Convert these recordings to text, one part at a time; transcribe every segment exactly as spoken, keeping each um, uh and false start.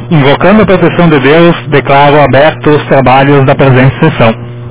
Invocando a proteção de Deus, declaro abertos os trabalhos da presente sessão.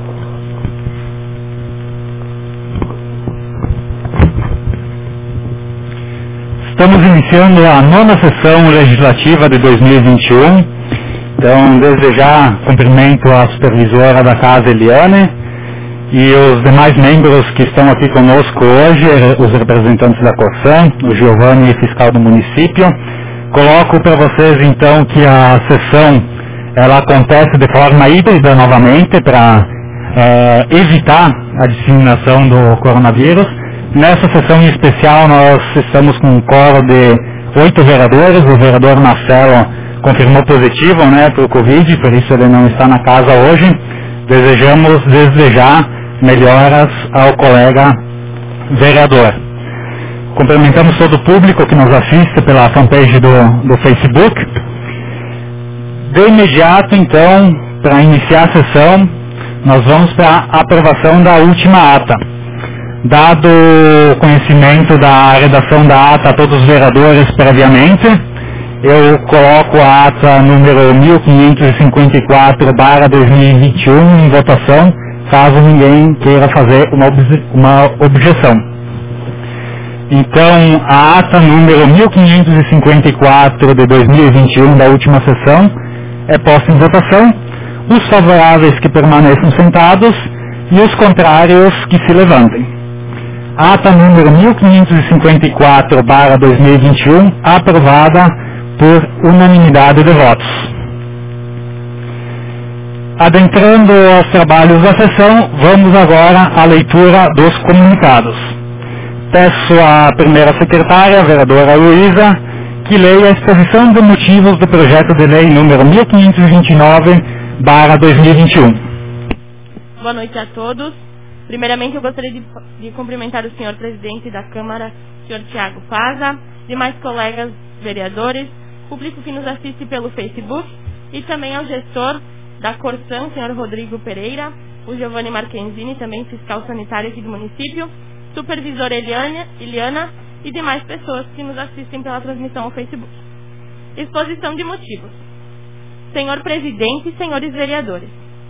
Estamos iniciando a nona sessão legislativa de dois mil e vinte e um. Então, desde já, cumprimento a supervisora da Casa, Eliane, e os demais membros que estão aqui conosco hoje, os representantes da Corsan, o Giovanni, fiscal do município. Coloco para vocês, então, que a sessão ela acontece de forma híbrida novamente para é, evitar a disseminação do coronavírus. Nessa sessão em especial, nós estamos com um coro de oito vereadores. O vereador Marcelo confirmou positivo, né, para o Covid, por isso ele não está na casa hoje. Desejamos, desde já, melhoras ao colega vereador. Cumprimentamos todo o público que nos assiste pela fanpage do, do Facebook. De imediato, então, para iniciar a sessão, nós vamos para a aprovação da última ata. Dado o conhecimento da redação da ata a todos os vereadores previamente, eu coloco a ata número mil quinhentos e cinquenta e quatro barra dois mil e vinte e um em votação, caso ninguém queira fazer uma, obje- uma objeção. Então, a ata número mil quinhentos e cinquenta e quatro de dois mil e vinte e um da última sessão é posta em votação. Os favoráveis que permaneçam sentados e os contrários que se levantem. Ata número mil quinhentos e cinquenta e quatro barra dois mil e vinte e um, aprovada por unanimidade de votos. Adentrando aos trabalhos da sessão, vamos agora à leitura dos comunicados. Peço à primeira secretária, a vereadora Luísa, que leia a exposição de motivos do projeto de lei número mil quinhentos e vinte e nove barra dois mil e vinte e um. Boa noite a todos. Primeiramente, eu gostaria de, de cumprimentar o senhor presidente da Câmara, senhor Tiago Faza, demais colegas vereadores, público que nos assiste pelo Facebook, e também ao gestor da Corsan, senhor Rodrigo Pereira, o Giovanni Marchenzini, também fiscal sanitário aqui do município, supervisor Eliane, Eliana e demais pessoas que nos assistem pela transmissão ao Facebook. Exposição de motivos. Senhor presidente e senhores vereadores,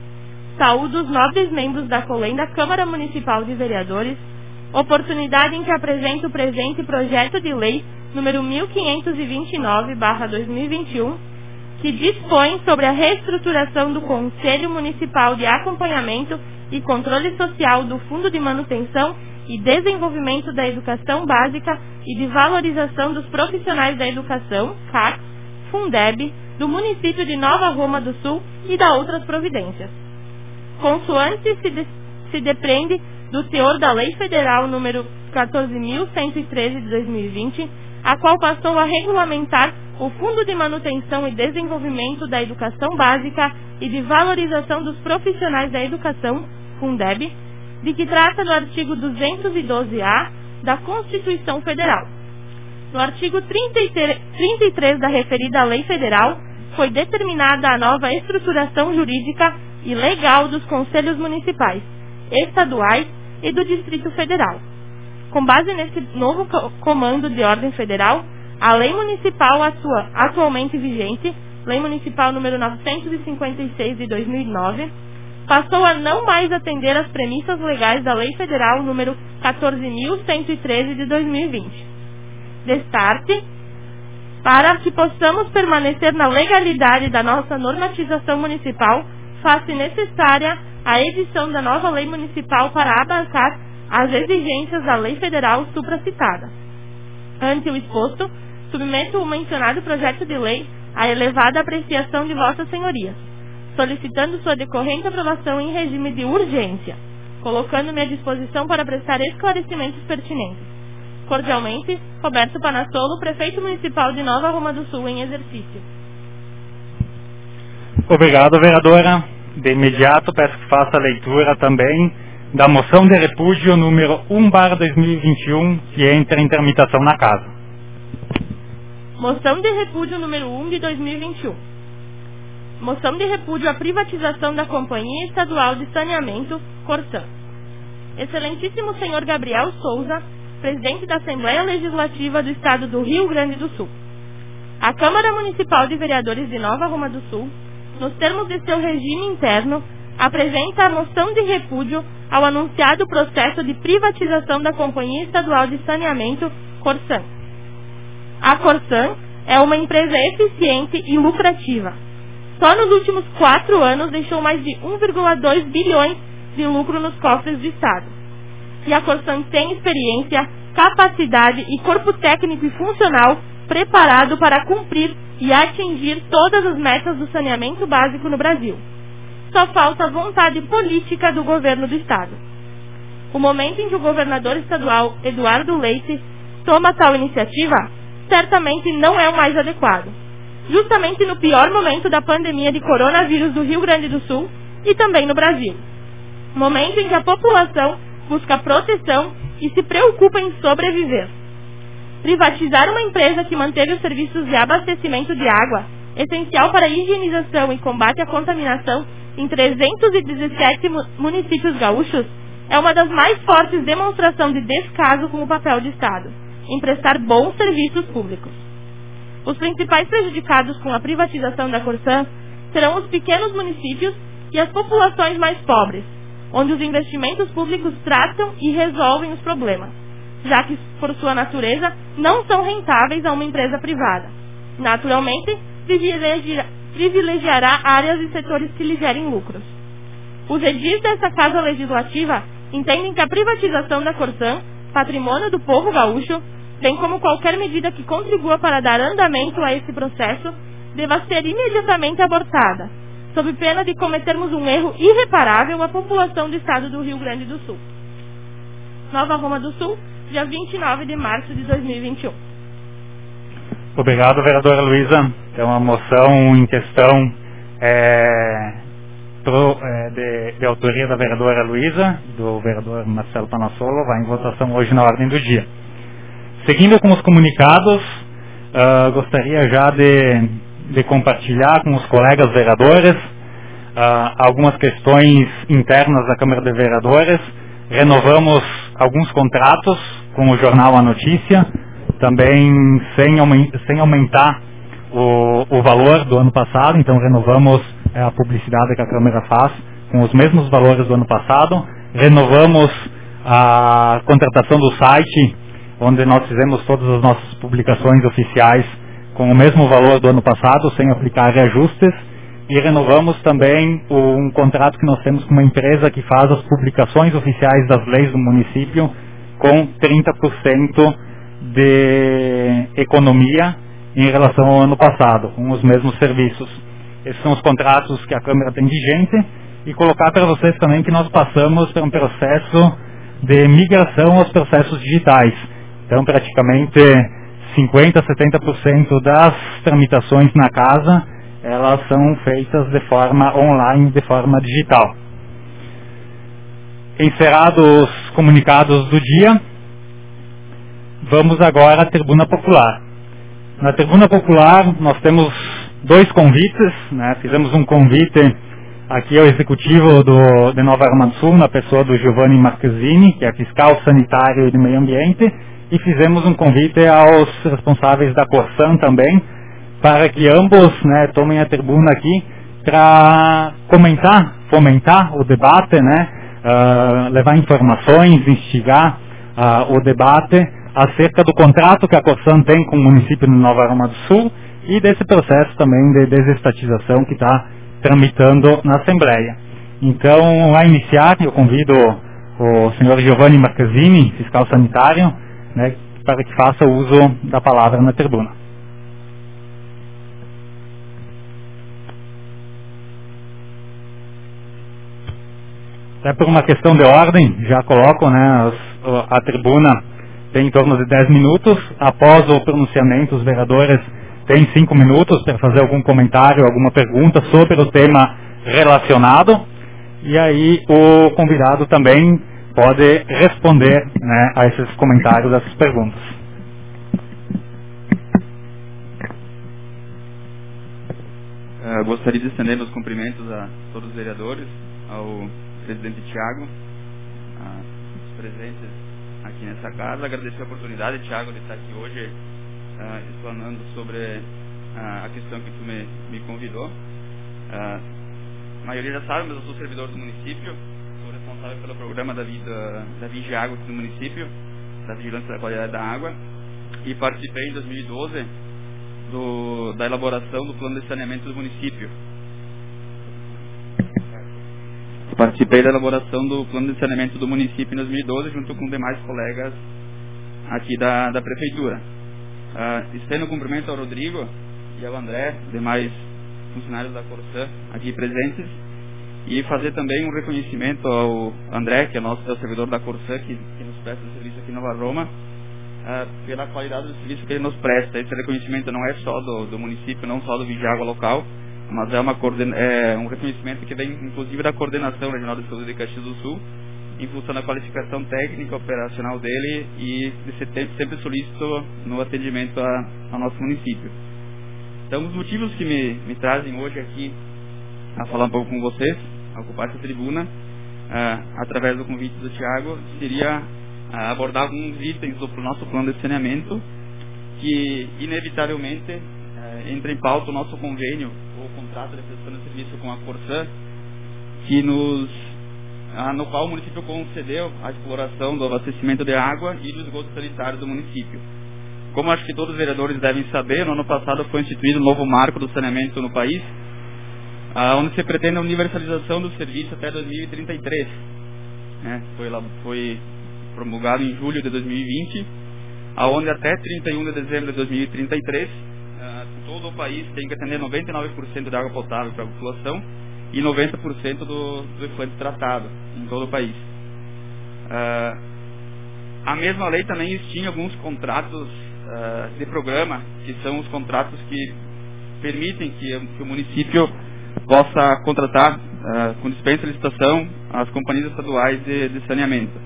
saúdo os nobres membros da COLEM da Câmara Municipal de Vereadores, oportunidade em que apresento o presente projeto de lei número mil quinhentos e vinte e nove barra dois mil e vinte e um, que dispõe sobre a reestruturação do Conselho Municipal de Acompanhamento e Controle Social do Fundo de Manutenção e Desenvolvimento da Educação Básica e de Valorização dos Profissionais da Educação, C A C, Fundeb, do município de Nova Roma do Sul e da outras providências. Consoante se, de, se depreende do teor da Lei Federal número quatorze mil cento e treze de dois mil e vinte, a qual passou a regulamentar o Fundo de Manutenção e Desenvolvimento da Educação Básica e de Valorização dos Profissionais da Educação, Fundeb, de que trata no artigo duzentos e doze A da Constituição Federal. No artigo trinta e três da referida Lei Federal, foi determinada a nova estruturação jurídica e legal dos Conselhos Municipais, Estaduais e do Distrito Federal. Com base nesse novo comando de ordem federal, a Lei Municipal atua, atualmente vigente, Lei Municipal número novecentos e cinquenta e seis de dois mil e nove, passou a não mais atender às premissas legais da Lei Federal número quatorze mil cento e treze de dois mil e vinte. Destarte, para que possamos permanecer na legalidade da nossa normatização municipal, faz-se necessária a edição da nova lei municipal para abarcar as exigências da lei federal supracitada. Ante o exposto, submeto o mencionado projeto de lei à elevada apreciação de vossas senhorias, solicitando sua decorrente aprovação em regime de urgência, colocando-me à disposição para prestar esclarecimentos pertinentes. Cordialmente, Roberto Panassolo, prefeito municipal de Nova Roma do Sul, em exercício. Obrigado, vereadora. De imediato, peço que faça a leitura também da moção de repúdio número um barra dois mil e vinte e um, que entra em tramitação na Casa. Moção de repúdio número um de dois mil e vinte e um. Moção de repúdio à privatização da Companhia Estadual de Saneamento, Corsan. Excelentíssimo senhor Gabriel Souza, presidente da Assembleia Legislativa do Estado do Rio Grande do Sul. A Câmara Municipal de Vereadores de Nova Roma do Sul, nos termos de seu regime interno, apresenta a moção de repúdio ao anunciado processo de privatização da Companhia Estadual de Saneamento, Corsan. A Corsan é uma empresa eficiente e lucrativa. Só nos últimos quatro anos deixou mais de um vírgula dois bilhões de lucro nos cofres do Estado. E a Corsan tem experiência, capacidade e corpo técnico e funcional preparado para cumprir e atingir todas as metas do saneamento básico no Brasil. Só falta vontade política do governo do Estado. O momento em que o governador estadual, Eduardo Leite, toma tal iniciativa, certamente não é o mais adequado. Justamente no pior momento da pandemia de coronavírus do Rio Grande do Sul e também no Brasil. Momento em que a população busca proteção e se preocupa em sobreviver. Privatizar uma empresa que manteve os serviços de abastecimento de água, essencial para a higienização e combate à contaminação em trezentos e dezessete municípios gaúchos, é uma das mais fortes demonstrações de descaso com o papel de Estado, em prestar bons serviços públicos. Os principais prejudicados com a privatização da Corsan serão os pequenos municípios e as populações mais pobres, onde os investimentos públicos tratam e resolvem os problemas, já que, por sua natureza, não são rentáveis a uma empresa privada. Naturalmente, privilegiará áreas e setores que lhe gerem lucros. Os edis dessa Casa Legislativa entendem que a privatização da Corsan, patrimônio do povo gaúcho, bem como qualquer medida que contribua para dar andamento a esse processo, deva ser imediatamente abortada, sob pena de cometermos um erro irreparável à população do estado do Rio Grande do Sul. Nova Roma do Sul, dia vinte e nove de março de dois mil e vinte e um. Obrigado, vereadora Luísa. Então, a moção em questão é, pro, é de, de autoria da vereadora Luísa, do vereador Marcelo Panassolo, vai em votação hoje na ordem do dia. Seguindo com os comunicados, uh, gostaria já de, de compartilhar com os colegas vereadores uh, algumas questões internas da Câmara de Vereadores. Renovamos alguns contratos com o jornal A Notícia, também sem, sem aumentar o, o valor do ano passado, então renovamos é, a publicidade que a Câmara faz com os mesmos valores do ano passado. Renovamos a contratação do site, onde nós fizemos todas as nossas publicações oficiais com o mesmo valor do ano passado, sem aplicar reajustes. E renovamos também um contrato que nós temos com uma empresa que faz as publicações oficiais das leis do município com trinta por cento de economia em relação ao ano passado, com os mesmos serviços. Esses são os contratos que a Câmara tem vigente. E colocar para vocês também que nós passamos por um processo de migração aos processos digitais. Então, praticamente cinquenta a setenta por cento das tramitações na casa, elas são feitas de forma online, de forma digital. Encerrados os comunicados do dia, vamos agora à Tribuna Popular. Na Tribuna Popular, nós temos dois convites, né? Fizemos um convite aqui ao Executivo do, de Nova Roma do Sul, na pessoa do Giovanni Marquezini, que é fiscal sanitário e de meio ambiente, e fizemos um convite aos responsáveis da Corsan também, para que ambos, né, tomem a tribuna aqui para comentar, fomentar o debate, né, uh, levar informações, instigar uh, o debate acerca do contrato que a Corsan tem com o município de Nova Roma do Sul e desse processo também de desestatização que está tramitando na Assembleia. Então, a iniciar, eu convido o senhor Giovanni Marquezini, fiscal sanitário, né, para que faça uso da palavra na tribuna. Até por uma questão de ordem, já coloco, né, as, a tribuna tem em torno de dez minutos. Após o pronunciamento, os vereadores têm cinco minutos para fazer algum comentário, alguma pergunta sobre o tema relacionado. E aí o convidado também pode responder, né, a esses comentários, a essas perguntas. Uh, gostaria de estender meus cumprimentos a todos os vereadores, ao presidente Tiago, os presentes aqui nessa casa. Agradecer a oportunidade, Tiago, de estar aqui hoje uh, explanando sobre a questão que tu me, me convidou. A maioria já sabe, mas eu sou servidor do município, sou responsável pelo programa da, vida, da Vigiágua aqui no município, da Vigilância da Qualidade da Água, e participei em dois mil e doze do, da elaboração do plano de saneamento do município. Participei da elaboração do plano de saneamento do município em dois mil e doze, junto com demais colegas aqui da, da prefeitura. Uh, estendo cumprimento ao Rodrigo e ao André, demais funcionários da Corsã aqui presentes, e fazer também um reconhecimento ao André, que é nosso é o servidor da Corsã, que, que nos presta serviço aqui em Nova Roma, uh, pela qualidade do serviço que ele nos presta. Esse reconhecimento não é só do, do município, não só do Vigiágua local, mas é, uma é um reconhecimento que vem inclusive da Coordenação Regional de Saúde de Caxias do Sul, em função da qualificação técnica operacional dele e de ser sempre solícito no atendimento a, ao nosso município. Então, os motivos que me, me trazem hoje aqui a falar um pouco com vocês, a ocupar essa tribuna, ah, através do convite do Tiago, seria ah, abordar alguns itens do nosso plano de saneamento que, inevitavelmente, ah, entra em pauta o nosso convênio, ou contrato de prestação de serviço com a Corsã, que nos, ah, no qual o município concedeu a exploração do abastecimento de água e do esgoto sanitário do município. Como acho que todos os vereadores devem saber, no ano passado foi instituído um novo marco do saneamento no país, ah, onde se pretende a universalização do serviço até dois mil e trinta e três. Né? Foi, lá, foi promulgado em julho de dois mil e vinte, aonde até trinta e um de dezembro de dois mil e trinta e três, ah, todo o país tem que atender noventa e nove por cento de água potável para a população e noventa por cento do, do efluente tratado em todo o país. Ah, a mesma lei também extingue alguns contratos Uh, de programa, que são os contratos que permitem que, que o município possa contratar uh, com dispensa de licitação as companhias estaduais de, de saneamento.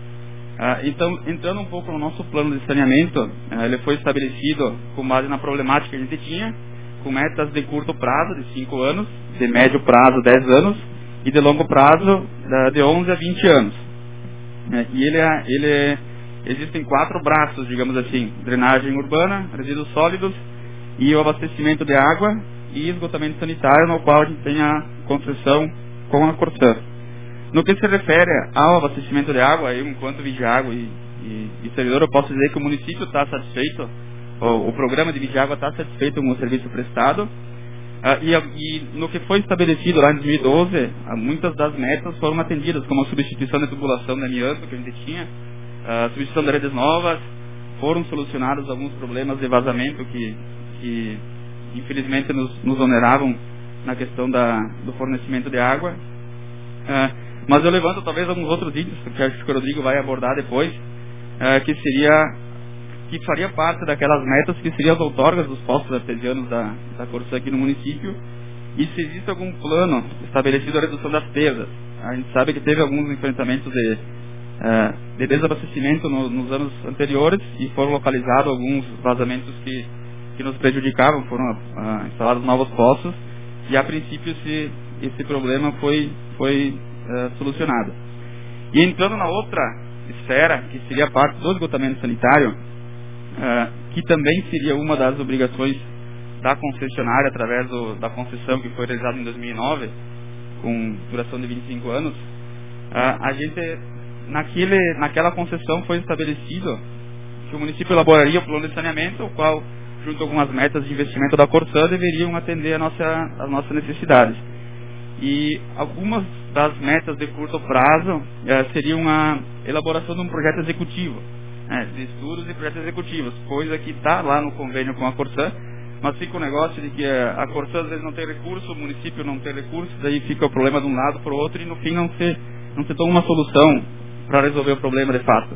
Uh, então, entrando um pouco no nosso plano de saneamento, uh, ele foi estabelecido com base na problemática que a gente tinha, com metas de curto prazo, de cinco anos, de médio prazo, dez anos, e de longo prazo, uh, de onze a vinte anos. Uh, e ele é... Ele é Existem quatro braços, digamos assim: drenagem urbana, resíduos sólidos e o abastecimento de água e esgotamento sanitário, no qual a gente tem a concessão com a Corsã. No que se refere ao abastecimento de água, eu, enquanto Vigiágua e, e, e servidor, eu posso dizer que o município está satisfeito, o, o programa de Vigiágua está satisfeito com o serviço prestado, uh, e, e no que foi estabelecido lá em dois mil e doze, uh, muitas das metas foram atendidas, como a substituição da tubulação de amianto que a gente tinha, a substituição de redes novas, foram solucionados alguns problemas de vazamento que, que infelizmente nos, nos oneravam na questão da, do fornecimento de água. Uh, mas eu levanto talvez alguns outros itens, que acho que o Rodrigo vai abordar depois, uh, que seria, que faria parte daquelas metas que seriam as outorgas dos postos artesianos da, da Corsã aqui no município, e se existe algum plano estabelecido a redução das perdas. A gente sabe que teve alguns enfrentamentos de Uh, de desabastecimento no, nos anos anteriores, e foram localizados alguns vazamentos que, que nos prejudicavam, foram uh, instalados novos poços, e a princípio esse, esse problema foi, foi uh, solucionado. E entrando na outra esfera, que seria a parte do esgotamento sanitário, uh, que também seria uma das obrigações da concessionária através do, da concessão que foi realizada em dois mil e nove, com duração de vinte e cinco anos, uh, a gente... Naquele, naquela concessão foi estabelecido que o município elaboraria o plano de saneamento, o qual, junto com algumas metas de investimento da Corsã, deveriam atender a nossa, as nossas necessidades. E algumas das metas de curto prazo eh, seriam a elaboração de um projeto executivo, né, de estudos e projetos executivos, coisa que está lá no convênio com a Corsã, mas fica o negócio de que a Corsã às vezes não tem recurso, o município não tem recurso, daí fica o problema de um lado para o outro e no fim não se, não se toma uma solução para resolver o problema de fato.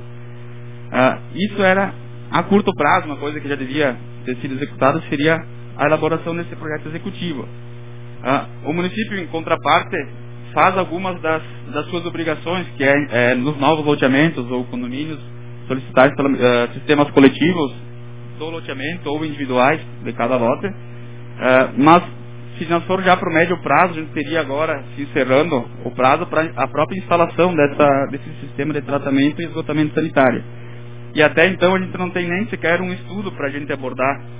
Uh, isso era a curto prazo, uma coisa que já devia ter sido executada, seria a elaboração desse projeto executivo. Uh, o município, em contraparte, faz algumas das, das suas obrigações, que é, é nos novos loteamentos ou condomínios, solicitar uh, sistemas coletivos do loteamento ou individuais de cada lote, uh, mas se nós for já para o médio prazo, a gente teria agora, se encerrando o prazo, para a própria instalação dessa, desse sistema de tratamento e esgotamento sanitário. E até então a gente não tem nem sequer um estudo para a gente abordar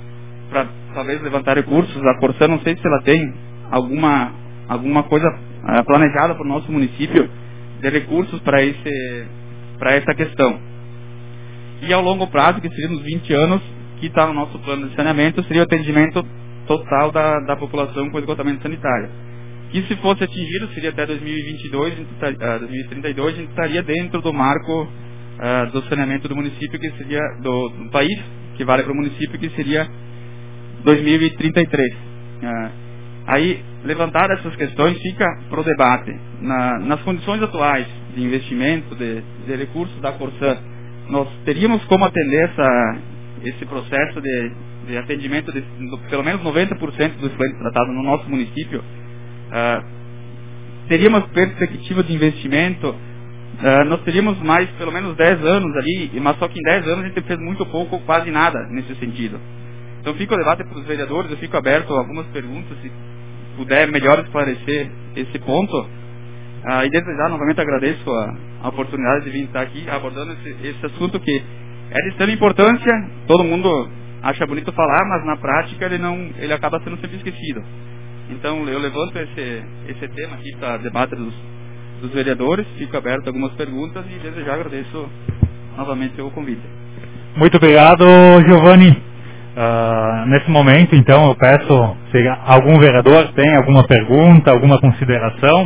para talvez levantar recursos. A Corsã, não sei se ela tem alguma, alguma coisa uh, planejada para o nosso município de recursos para esse, para essa questão. E ao longo prazo, que seria nos vinte anos, que está no nosso plano de saneamento, seria o atendimento total da, da população com esgotamento sanitário. Que se fosse atingido, seria até dois mil e vinte e dois, uh, dois mil e trinta e dois, a gente estaria dentro do marco uh, do saneamento do município, que seria do, do país, que vale para o município, que seria dois mil e trinta e três. Uh, aí, levantar essas questões fica para o debate. Na, nas condições atuais de investimento, de, de recursos da Corsã, nós teríamos como atender essa, esse processo de, de atendimento de, de pelo menos noventa por cento dos efluentes tratados no nosso município. Uh, teríamos perspectiva de investimento, uh, nós teríamos mais pelo menos dez anos ali, mas só que em dez anos a gente fez muito pouco ou quase nada nesse sentido. Então fica o debate para os vereadores, eu fico aberto a algumas perguntas, se puder melhor esclarecer esse ponto. Uh, e desde já novamente agradeço a, a oportunidade de vir estar aqui abordando esse, esse assunto que é de extrema importância. Todo mundo acha bonito falar, mas na prática ele, não, ele acaba sendo sempre esquecido. Então eu levanto esse, esse tema aqui para debate dos, dos vereadores, fico aberto a algumas perguntas e desde já agradeço novamente o convite. Muito obrigado, Giovanni. Uh, nesse momento, então, eu peço se algum vereador tem alguma pergunta, alguma consideração.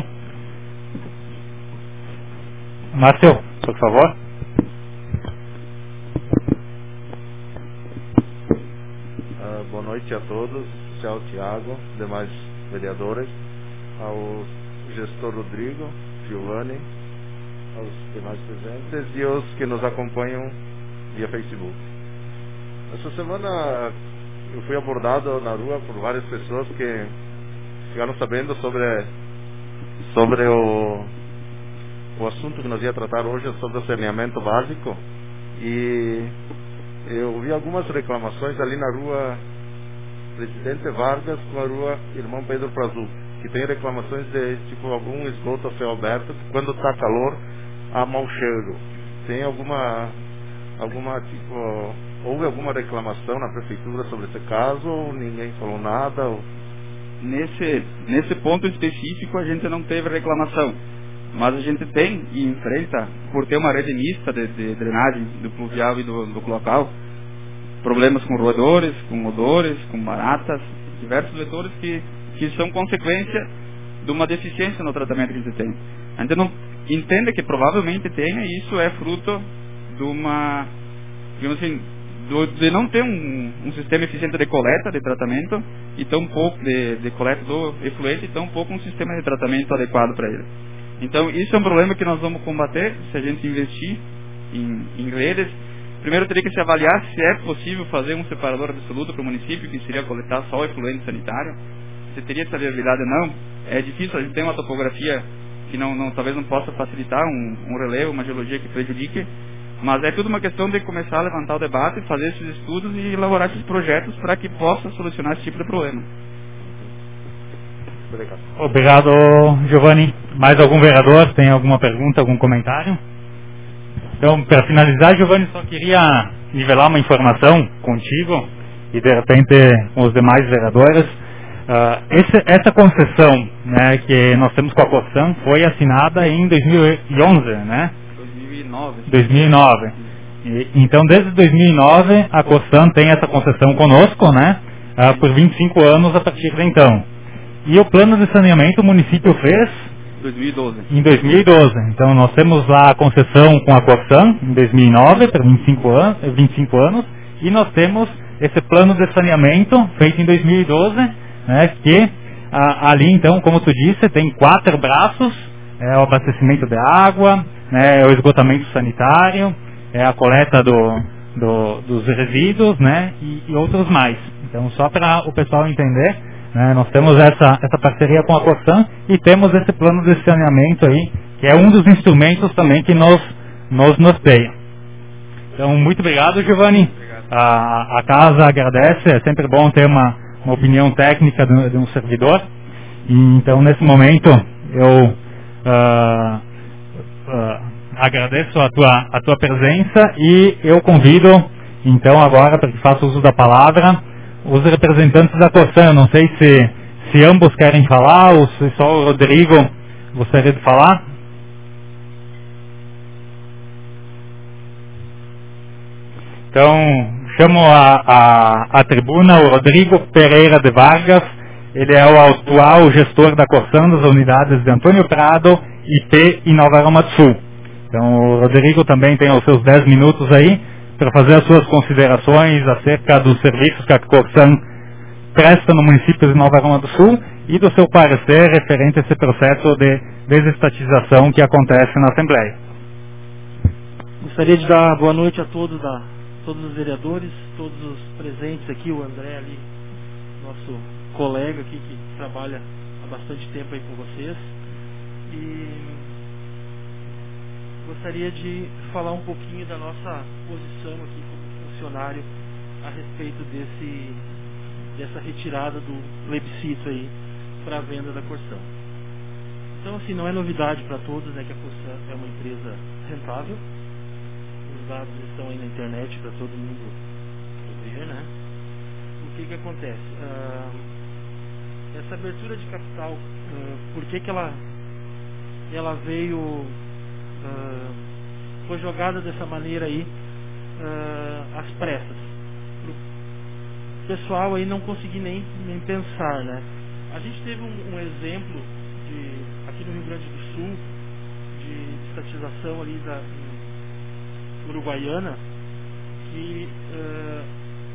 Márcio, por favor. Uh, boa noite a todos, ao Tiago, demais vereadores, ao gestor Rodrigo, Giovanni, aos demais presentes e aos que nos acompanham via Facebook. Essa semana eu fui abordado na rua por várias pessoas que ficaram sabendo sobre, sobre o, o assunto que nós ia tratar hoje, sobre o saneamento básico, e eu vi algumas reclamações ali na rua Presidente Vargas com a rua Irmão Pedro Prazu, que tem reclamações de tipo algum esgoto a céu aberto, que quando está calor há mau cheiro. Tem alguma alguma tipo houve alguma reclamação na prefeitura sobre esse caso ou ninguém falou nada? Ou... Nesse nesse ponto específico a gente não teve reclamação, mas a gente tem e enfrenta, por ter uma rede mista de, de drenagem do pluvial e do, do local, problemas com roedores, com odores, com baratas, diversos vetores que, que são consequência de uma deficiência no tratamento que a gente tem. A gente não entende que provavelmente tenha, e isso é fruto de uma, digamos assim, do, de não ter um, um sistema eficiente de coleta, de tratamento, e tão pouco de, de coleta do efluente, e tão pouco um sistema de tratamento adequado para ele. Então, isso é um problema que nós vamos combater se a gente investir em, em redes. Primeiro teria que se avaliar se é possível fazer um separador absoluto para o município, que seria coletar só o efluente sanitário. Se teria essa viabilidade ou não. É difícil, a gente tem uma topografia que não, não, talvez não possa facilitar um, um relevo, uma geologia que prejudique, mas é tudo uma questão de começar a levantar o debate, fazer esses estudos e elaborar esses projetos para que possa solucionar esse tipo de problema. Obrigado. Obrigado, Giovanni. Mais algum vereador tem alguma pergunta, algum comentário? Então, para finalizar, Giovanni, só queria nivelar uma informação contigo e, de repente, com os demais vereadores. Uh, esse, essa concessão, né, que nós temos com a Corsã foi assinada em dois mil e onze, né? dois mil e nove. dois mil e nove. E, então, desde dois mil e nove, a Corsã tem essa concessão conosco, né? Uh, por vinte e cinco anos a partir de então. E o plano de saneamento o município fez dois mil e doze. Em dois mil e doze. Então nós temos lá a concessão com a Corsã em dois mil e nove, por vinte e cinco anos, vinte e cinco anos, e nós temos esse plano de saneamento feito em dois mil e doze, né, que a, ali então, como tu disse, tem quatro braços, é o abastecimento de água, né, é o esgotamento sanitário, é a coleta do, do, dos resíduos, né, e, e outros mais. Então só para o pessoal entender, né, nós temos essa, essa parceria com a Corsã e temos esse plano de saneamento aí, que é um dos instrumentos também que nos, nos norteia. Então, muito obrigado, Giovanni. Obrigado. A, a casa agradece, é sempre bom ter uma, uma opinião técnica de, de um servidor. E, então, nesse momento, eu uh, uh, agradeço a tua, a tua presença e eu convido, então, agora, para que faça uso da palavra, os representantes da Corsan. Eu não sei se, se ambos querem falar ou se só o Rodrigo gostaria de falar. Então, chamo a, a, a tribuna o Rodrigo Pereira de Vargas. Ele é o atual gestor da Corsan das unidades de Antônio Prado, I P e Nova Aroma do Sul. Então, o Rodrigo também tem os seus dez minutos aí para fazer as suas considerações acerca dos serviços que a Corsan presta no município de Nova Aroma do Sul e do seu parecer referente a esse processo de desestatização que acontece na Assembleia. Gostaria de dar boa noite a todos, a todos os vereadores, todos os presentes aqui, o André ali, nosso colega aqui que trabalha há bastante tempo aí com vocês. E gostaria de falar um pouquinho da nossa posição aqui como funcionário a respeito desse, dessa retirada do plebiscito aí para a venda da Corsan. Então, assim, não é novidade para todos, né, que a Corsan é uma empresa rentável. Os dados estão aí na internet para todo mundo ver, né? O que que acontece? Uh, essa abertura de capital, uh, por que que ela, ela veio, uh, foi jogada dessa maneira aí, uh, às pressas? O pessoal aí não conseguir nem, nem pensar, né? A gente teve um, um exemplo de, aqui no Rio Grande do Sul, de estatização ali da Uruguaiana, que uh,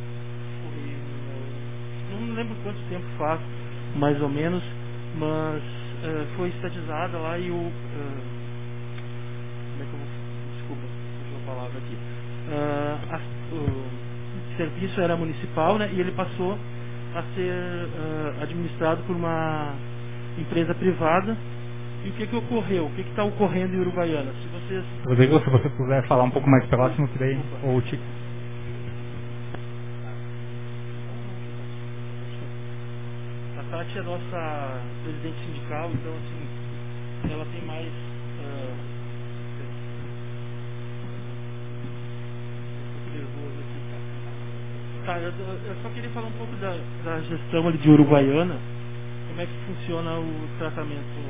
foi, não lembro quanto tempo faz, mais ou menos, mas uh, foi estatizada lá e o uh, como é que eu vou, desculpa, fugiu a palavra aqui, uh, a, o serviço era municipal, né, e ele passou a ser uh, administrado por uma empresa privada. E o que que ocorreu? O que que está ocorrendo em Uruguaiana? Se vocês... Rodrigo, se você puder falar um pouco mais próximo, que daí, ou Tico. A Tati é nossa presidente sindical, então assim, ela tem mais... Uh... Tá, eu, eu só queria falar um pouco da, da gestão ali de Uruguaiana, como é que funciona o tratamento.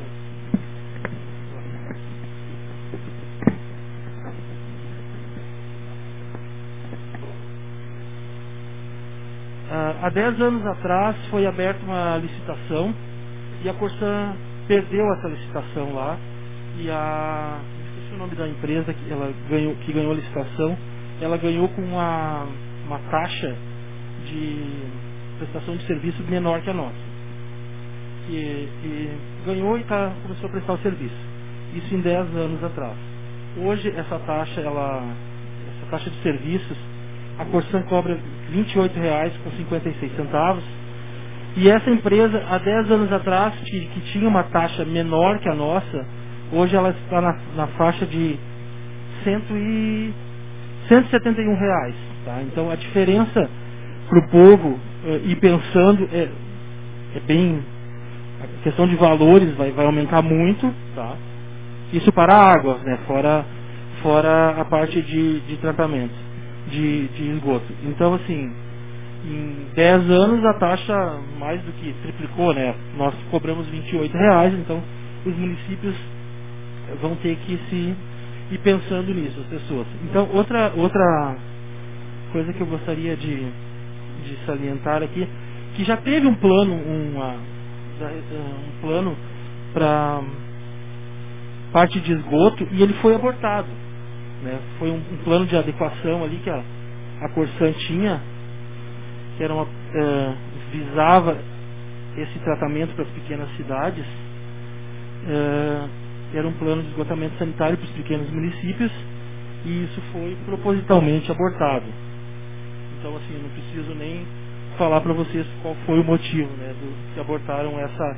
Uh, há dez anos atrás foi aberta uma licitação e a Corsan perdeu essa licitação lá, e a, esqueci o nome da empresa que, ela ganhou, que ganhou a licitação, ela ganhou com uma, uma taxa de prestação de serviço menor que a nossa, e, e ganhou e tá, começou a prestar o serviço, isso em dez anos atrás. Hoje essa taxa, ela, essa taxa de serviços, a Corsan cobra vinte e oito reais e cinquenta e seis centavos, e essa empresa há dez anos atrás, que, que tinha uma taxa menor que a nossa, hoje ela está na, na faixa de cento e setenta e um reais, tá? Então a diferença para o povo, eh, e pensando, é, é bem, a questão de valores vai, vai aumentar muito, tá? Isso para a água, né? fora, fora a parte de, de tratamento De, de esgoto. Então, assim, em dez anos a taxa mais do que triplicou, né? Nós cobramos vinte e oito reais, então os municípios vão ter que se ir pensando nisso, as pessoas. Então, outra, outra coisa que eu gostaria de, de salientar aqui, que já teve um plano, uma, um plano para parte de esgoto, e ele foi abortado. Né? Foi um, um plano de adequação ali que a, a Corsan tinha, que era uma, uh, visava esse tratamento para as pequenas cidades, uh, era um plano de esgotamento sanitário para os pequenos municípios, e isso foi propositalmente abortado. Então, assim, eu não preciso nem falar para vocês qual foi o motivo, né, do, que abortaram essa,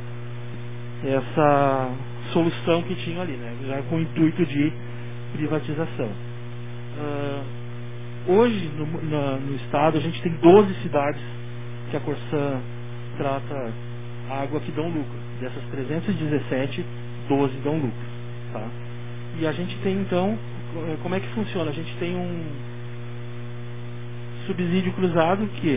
essa solução que tinham ali, né, já com o intuito de privatização. Uh, hoje no, na, no estado a gente tem doze cidades que a Corsan trata água que dão lucro. Dessas trezentas e dezessete, doze dão lucro, tá? E a gente tem então, como é que funciona? A gente tem um subsídio cruzado que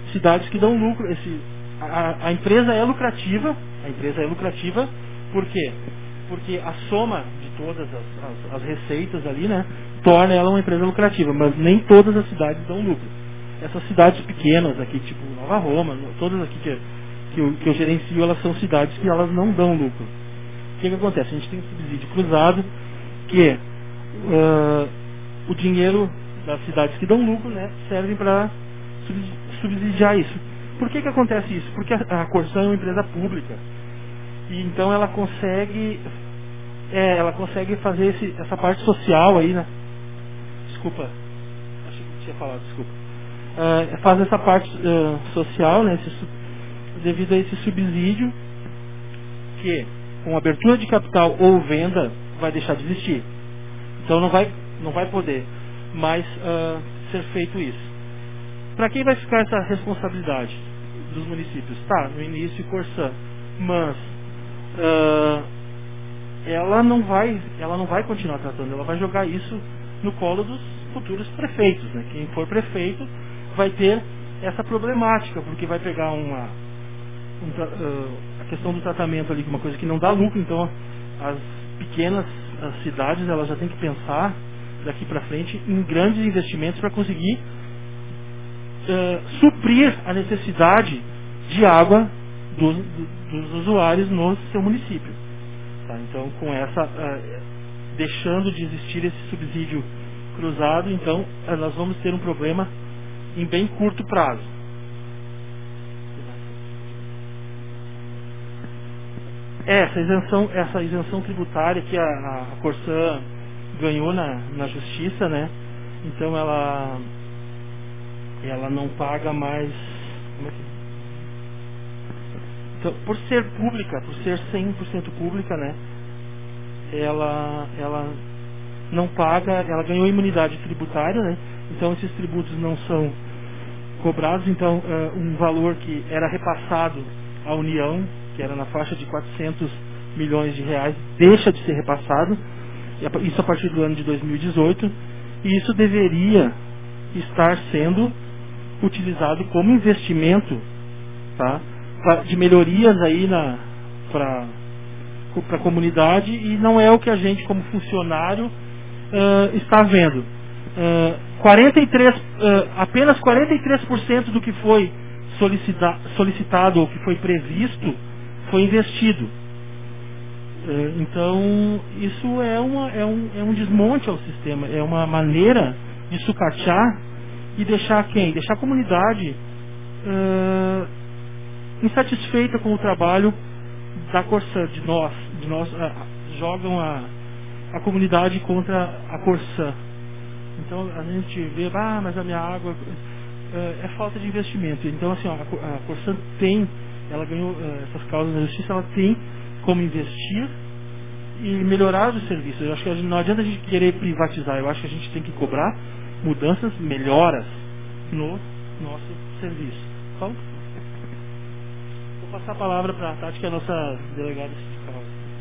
cidades que dão lucro. Esse, a, a empresa é lucrativa, a empresa é lucrativa, por quê? Porque a soma de todas as, as, as receitas ali, né, torna ela uma empresa lucrativa, mas nem todas as cidades dão lucro. Essas cidades pequenas aqui, tipo Nova Roma, todas aqui que, que, eu, que eu gerencio, elas são cidades que elas não dão lucro. O que, que acontece? A gente tem um subsídio cruzado, que uh, o dinheiro das cidades que dão lucro, né, servem para subsidiar isso. Por que, que acontece isso? Porque a, a Corsã é uma empresa pública. E então ela consegue é, ela consegue fazer esse, essa parte social aí, né? Desculpa, achei que tinha falado, desculpa. Uh, faz essa parte uh, social, né? Esse, devido a esse subsídio que, com abertura de capital ou venda, vai deixar de existir. Então não vai, não vai poder mais uh, ser feito isso. Para quem vai ficar essa responsabilidade dos municípios? Tá, no início Corsã, mas uh, ela não vai, ela não vai continuar tratando, ela vai jogar isso no colo dos futuros prefeitos, né? Quem for prefeito vai ter essa problemática, porque vai pegar uma um, uh, a questão do tratamento ali, uma coisa que não dá lucro, então as pequenas as cidades elas já têm que pensar daqui para frente em grandes investimentos para conseguir uh, suprir a necessidade de água dos, dos usuários no seu município. Tá? Então, com essa uh, deixando de existir esse subsídio cruzado, então uh, nós vamos ter um problema em bem curto prazo. Essa isenção, essa isenção tributária que a, a Corsã ganhou na, na justiça, né? Então ela, ela não paga mais. Como é que... Então, por ser pública, por ser cem por cento pública, né? Ela, ela não paga, ela ganhou imunidade tributária, né? Então esses tributos não são cobrados, então uh, um valor que era repassado à União, que era na faixa de quatrocentos milhões de reais, deixa de ser repassado, isso a partir do ano de dois mil e dezoito, e isso deveria estar sendo utilizado como investimento, tá, de melhorias aí para a comunidade, e não é o que a gente como funcionário uh, está vendo. Uh, quarenta e três, uh, apenas quarenta e três por cento do que foi solicita, solicitado ou que foi previsto foi investido. Uh, então isso é, uma, é, um, é um desmonte ao sistema, é uma maneira de sucatear e deixar quem? Deixar a comunidade uh, insatisfeita com o trabalho da Corsã, de nós, de nós uh, jogam a, a comunidade contra a Corsã. Então a gente vê, ah, mas a minha água uh, é falta de investimento. Então assim, ó, a, a Corsã tem, ela ganhou uh, essas causas na justiça, ela tem como investir e melhorar os serviços. Eu acho que não adianta a gente querer privatizar, eu acho que a gente tem que cobrar mudanças, melhoras no nosso serviço. Então, vou passar a palavra para a Tati, que é a nossa delegada sindical.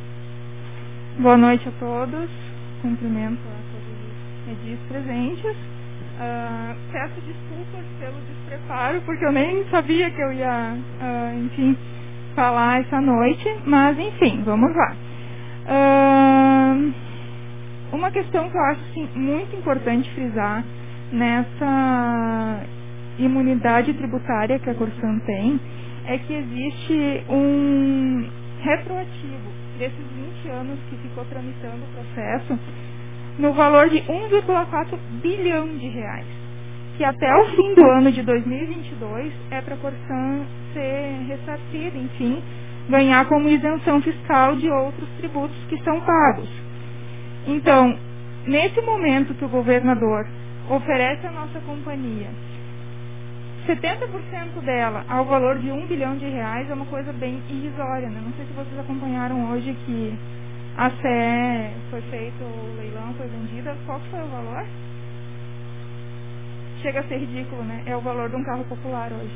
Boa noite a todos, cumprimento a todos os edis presentes. Uh, peço desculpas pelo despreparo, porque eu nem sabia que eu ia, uh, enfim, falar essa noite, mas enfim, vamos lá. Uh, uma questão que eu acho assim, muito importante frisar nessa imunidade tributária que a Corsã tem é que existe um retroativo desses vinte anos que ficou tramitando o processo no valor de um vírgula quatro bilhão de reais, que até o fim do ano de dois mil e vinte e dois é para a Corsã ser ressarcida, enfim, ganhar como isenção fiscal de outros tributos que são pagos. Então, nesse momento que o governador oferece à nossa companhia setenta por cento dela ao valor de um bilhão de reais, é uma coisa bem irrisória, né? Não sei se vocês acompanharam hoje que a C E foi feito o leilão, foi vendida. Qual que foi o valor? Chega a ser ridículo, né? É o valor de um carro popular hoje.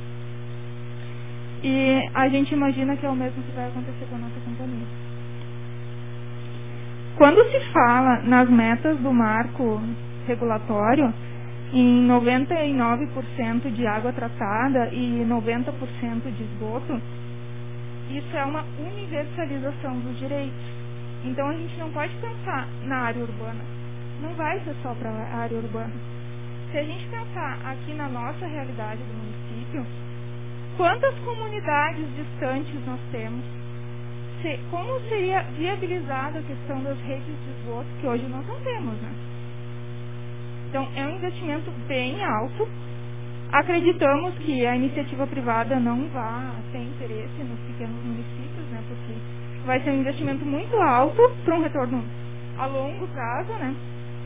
E a gente imagina que é o mesmo que vai acontecer com a nossa companhia. Quando se fala nas metas do marco regulatório, em noventa e nove por cento de água tratada e noventa por cento de esgoto, isso é uma universalização dos direitos. Então a gente não pode pensar na área urbana. Não vai ser só para a área urbana. Se a gente pensar aqui na nossa realidade do município, quantas comunidades distantes nós temos? Se, como seria viabilizada a questão das redes de esgoto, que hoje nós não temos, né? Então, é um investimento bem alto. Acreditamos que a iniciativa privada não vai ter interesse nos pequenos municípios, né? Porque vai ser um investimento muito alto para um retorno a longo prazo, né?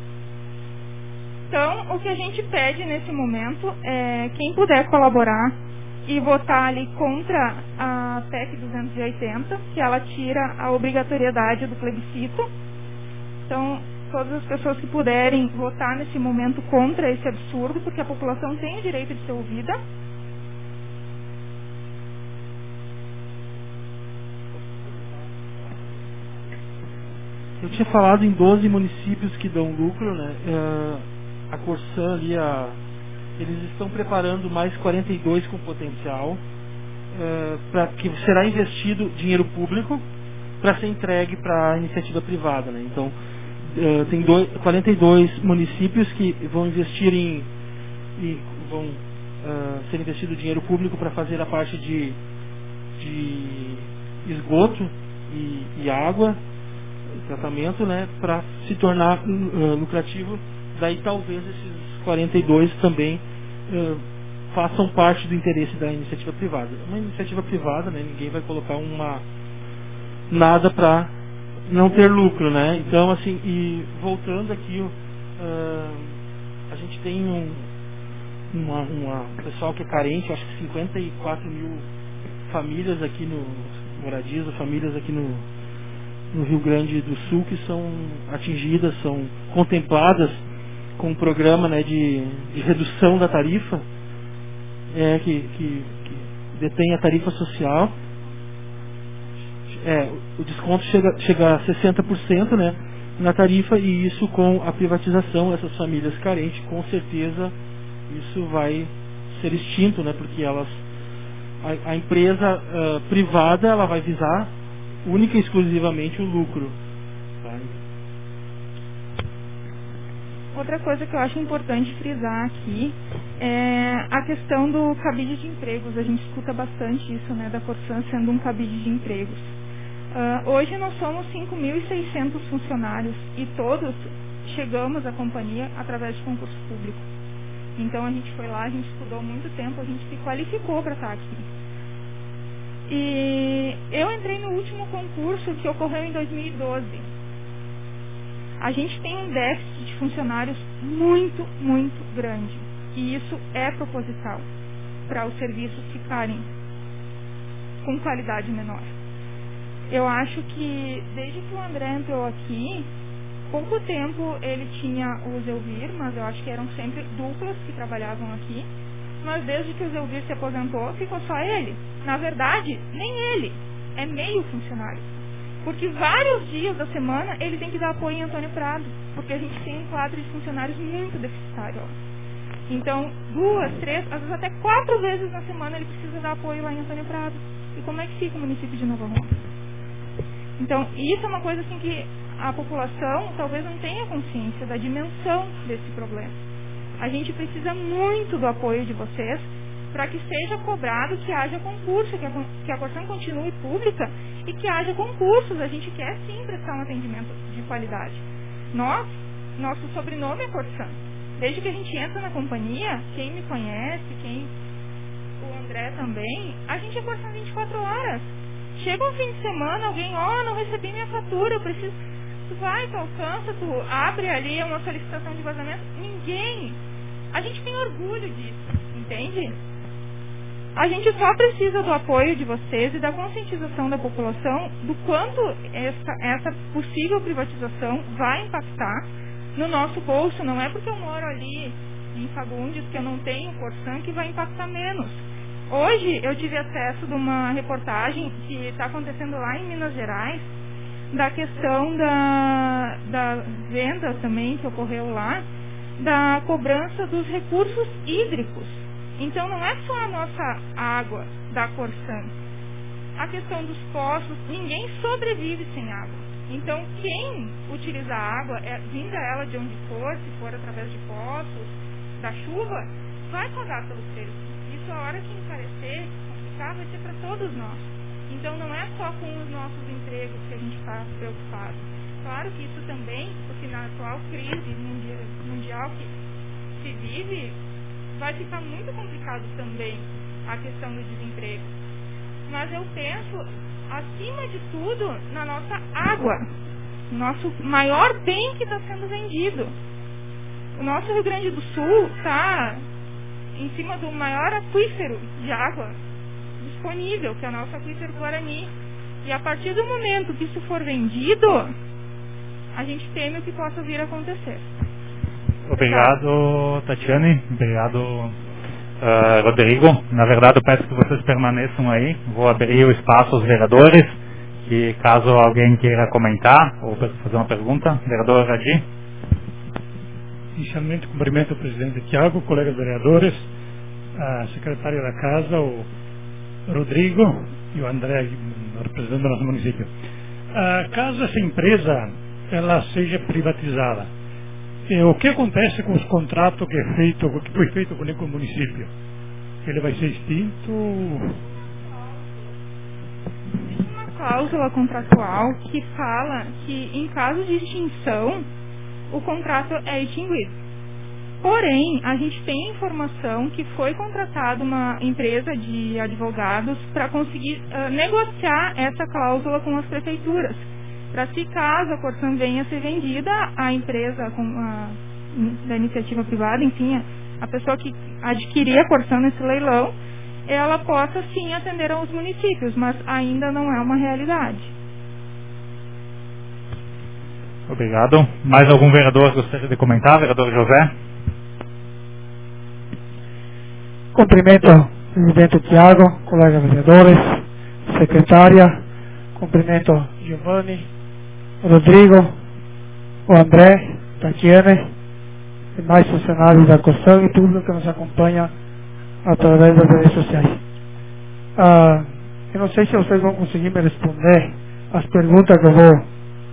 Então, o que a gente pede nesse momento é quem puder colaborar e votar ali contra a P E C duzentos e oitenta, que ela tira a obrigatoriedade do plebiscito. Então, todas as pessoas que puderem votar nesse momento contra esse absurdo, porque a população tem o direito de ser ouvida. Eu tinha falado em doze municípios que dão lucro, né? Uh, a Corsã ali, a, eles estão preparando mais quarenta e dois com potencial, uh, para que será investido dinheiro público para ser entregue para a iniciativa privada, né? Então, uh, tem dois, quarenta e dois municípios que vão investir em, e vão uh, ser investido dinheiro público para fazer a parte de, de esgoto e, e água, tratamento, né, para se tornar uh, lucrativo. Daí talvez esses quarenta e dois também uh, façam parte do interesse da iniciativa privada. Uma iniciativa privada, né, ninguém vai colocar uma nada para não ter lucro, né? Então, assim, e voltando aqui, uh, a gente tem um uma, uma pessoal que é carente, acho que cinquenta e quatro mil famílias aqui no moradias, famílias aqui no no Rio Grande do Sul que são atingidas, são contempladas com um programa, né, de, de redução da tarifa, é, que, que, que detém a tarifa social. É, o desconto chega, chega a sessenta por cento, né, na tarifa, e isso com a privatização, essas famílias carentes, com certeza isso vai ser extinto, né, porque elas, a, a empresa uh, privada ela vai visar única e exclusivamente o lucro. Tá? Outra coisa que eu acho importante frisar aqui é a questão do cabide de empregos. A gente escuta bastante isso, né, da Corsã sendo um cabide de empregos. Uh, hoje nós somos cinco mil e seiscentos funcionários e todos chegamos à companhia através de concurso público. Então a gente foi lá, a gente estudou muito tempo, a gente se qualificou para estar aqui. E eu entrei no último concurso que ocorreu em dois mil e doze. A gente tem um déficit de funcionários muito, muito grande. E isso é proposital para os serviços ficarem com qualidade menor. Eu acho que desde que o André entrou aqui, pouco tempo ele tinha os Elvir, mas eu acho que eram sempre duplas que trabalhavam aqui. Mas desde que o Zelvir se aposentou, ficou só ele. Na verdade, nem ele. É meio funcionário. Porque vários dias da semana ele tem que dar apoio em Antônio Prado. Porque a gente tem um quadro de funcionários muito deficitário. Ó. Então, duas, três, às vezes até quatro vezes na semana ele precisa dar apoio lá em Antônio Prado. E como é que fica o município de Nova Roma? Então, isso é uma coisa assim que a população talvez não tenha consciência da dimensão desse problema. A gente precisa muito do apoio de vocês para que seja cobrado que haja concurso, que a, que a Corsã continue pública e que haja concursos. A gente quer sim prestar um atendimento de qualidade. Nós, nosso sobrenome é Corsã. Desde que a gente entra na companhia, quem me conhece, quem o André também, a gente é Corsã vinte e quatro horas. Chega um fim de semana, alguém, ó, oh, não recebi minha fatura, eu preciso... Tu vai, tu alcança, tu abre ali uma solicitação de vazamento. Ninguém. A gente tem orgulho disso, entende? A gente só precisa do apoio de vocês e da conscientização da população do quanto essa, essa possível privatização vai impactar no nosso bolso. Não é porque eu moro ali em Fagundes que eu não tenho Corsã que vai impactar menos. Hoje eu tive acesso de uma reportagem que está acontecendo lá em Minas Gerais, da questão da, da venda também que ocorreu lá, da cobrança dos recursos hídricos. Então não é só a nossa água da Corsan. A questão dos poços, ninguém sobrevive sem água. Então quem utiliza a água, é, vinda ela de onde for, se for através de poços, da chuva, vai pagar pelo preço. Isso a hora que encarecer, complicar, vai ser para todos nós. Então não é só com os nossos empregos que a gente está preocupado. Claro que isso também, porque na atual crise mundial, mundial que se vive, vai ficar muito complicado também a questão do desemprego. Mas eu penso, acima de tudo, na nossa água. Nosso maior bem que está sendo vendido. O nosso Rio Grande do Sul está em cima do maior aquífero de água disponível, que é o nosso aquífero Guarani. E a partir do momento que isso for vendido, a gente teme o que possa vir a acontecer. Obrigado, Tatiane. Obrigado, uh, Rodrigo. Na verdade, eu peço que vocês permaneçam aí. Vou abrir o espaço aos vereadores. E caso alguém queira comentar ou fazer uma pergunta, vereador Adi. Inicialmente, cumprimento o presidente Tiago, colegas vereadores, a secretária da Casa, o Rodrigo e o André, representante do nosso município. Ah, caso essa empresa ela seja privatizada, eh, o que acontece com os contratos que, é feito, que foi feito com o município? Ele vai ser extinto? Tem uma cláusula contratual que fala que em caso de extinção o contrato é extinguido. Porém, a gente tem informação que foi contratada uma empresa de advogados para conseguir uh, negociar essa cláusula com as prefeituras. Para se caso a Corsan venha a ser vendida, a empresa com a, da iniciativa privada, enfim, a pessoa que adquirir a Corsan nesse leilão, ela possa sim atender aos municípios, mas ainda não é uma realidade. Obrigado. Mais algum vereador gostaria de comentar? Vereador José. Cumprimento o presidente Tiago, colegas vereadores, secretária, cumprimento Giovanni, Rodrigo, o André, Tatiane, e mais funcionários da Corsan e público que nos acompanha através das redes sociais. Ah, eu não sei se vocês vão conseguir me responder as perguntas que eu vou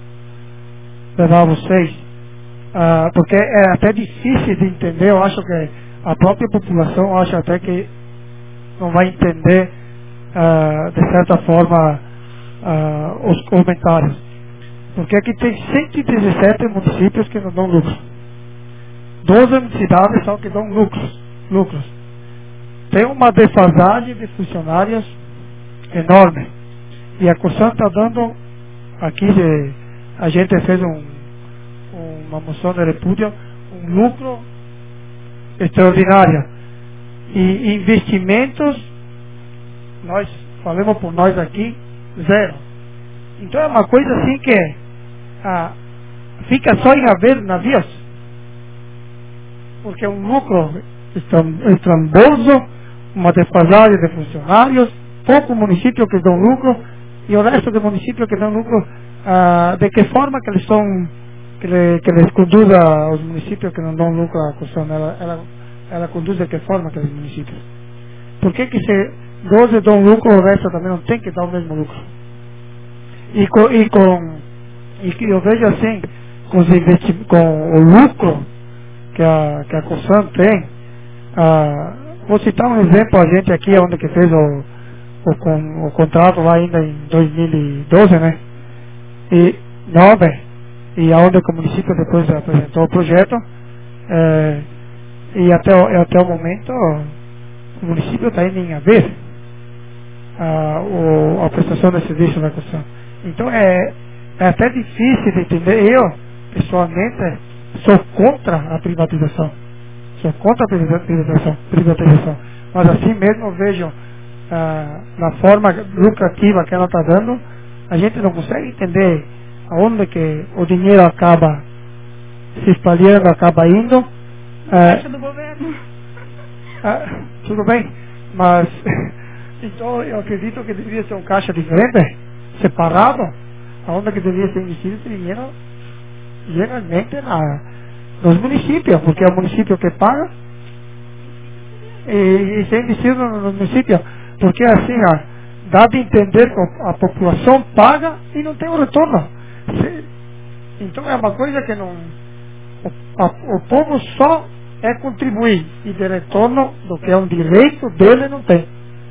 levar a vocês, ah, porque é até difícil de entender. Eu acho que a própria população acha até que não vai entender ah, de certa forma ah, os comentários, porque aqui tem cento e dezessete municípios que não dão lucro, doze cidades são que dão lucros, lucros. Tem uma defasagem de funcionários enorme, e a Corsan está dando aqui de a gente fez um, uma moção de repúdio, um lucro extraordinário. E investimentos, nós falamos por nós aqui, zero. Então é uma coisa assim que ah, fica só em haver navios, porque é um lucro estrondoso, uma defasagem de funcionários, pouco município que dão lucro, e o resto do município que dão lucro. Ah, de que forma que eles estão, que, le, que eles conduzem os municípios que não dão lucro à Corsan? Ela, ela, ela conduz de que forma aqueles municípios? Por que que se doze dão lucro, o resto também não tem que dar o mesmo lucro? E com, e com e que eu vejo assim, com, os investi, com o lucro que a, que a Corsan tem, ah, vou citar um exemplo, a gente aqui, onde que fez o, o, com, o contrato lá ainda em dois mil e doze, né? E nove, e aonde o município depois apresentou o projeto, é, e até o, até o momento o município está indo em haver a, o, a prestação de serviço da Corsan. Então é, é até difícil de entender. Eu, pessoalmente, sou contra a privatização, sou contra a privatização, privatização. Mas assim mesmo eu vejo ah, na forma lucrativa que ela está dando, a gente não consegue entender aonde que o dinheiro acaba se espalhando, acaba indo. Caixa do governo. Ah, tudo bem, mas então eu acredito que deveria ser um caixa diferente, separado, aonde que deveria ser investido esse dinheiro geralmente na, dos municípios, porque é o município que paga, e, e ser investido no, no município, porque assim, ó, dá de entender que a população paga e não tem o retorno. Se, então é uma coisa que não, o, a, o povo só é contribuir, e de retorno do que é um direito dele não tem.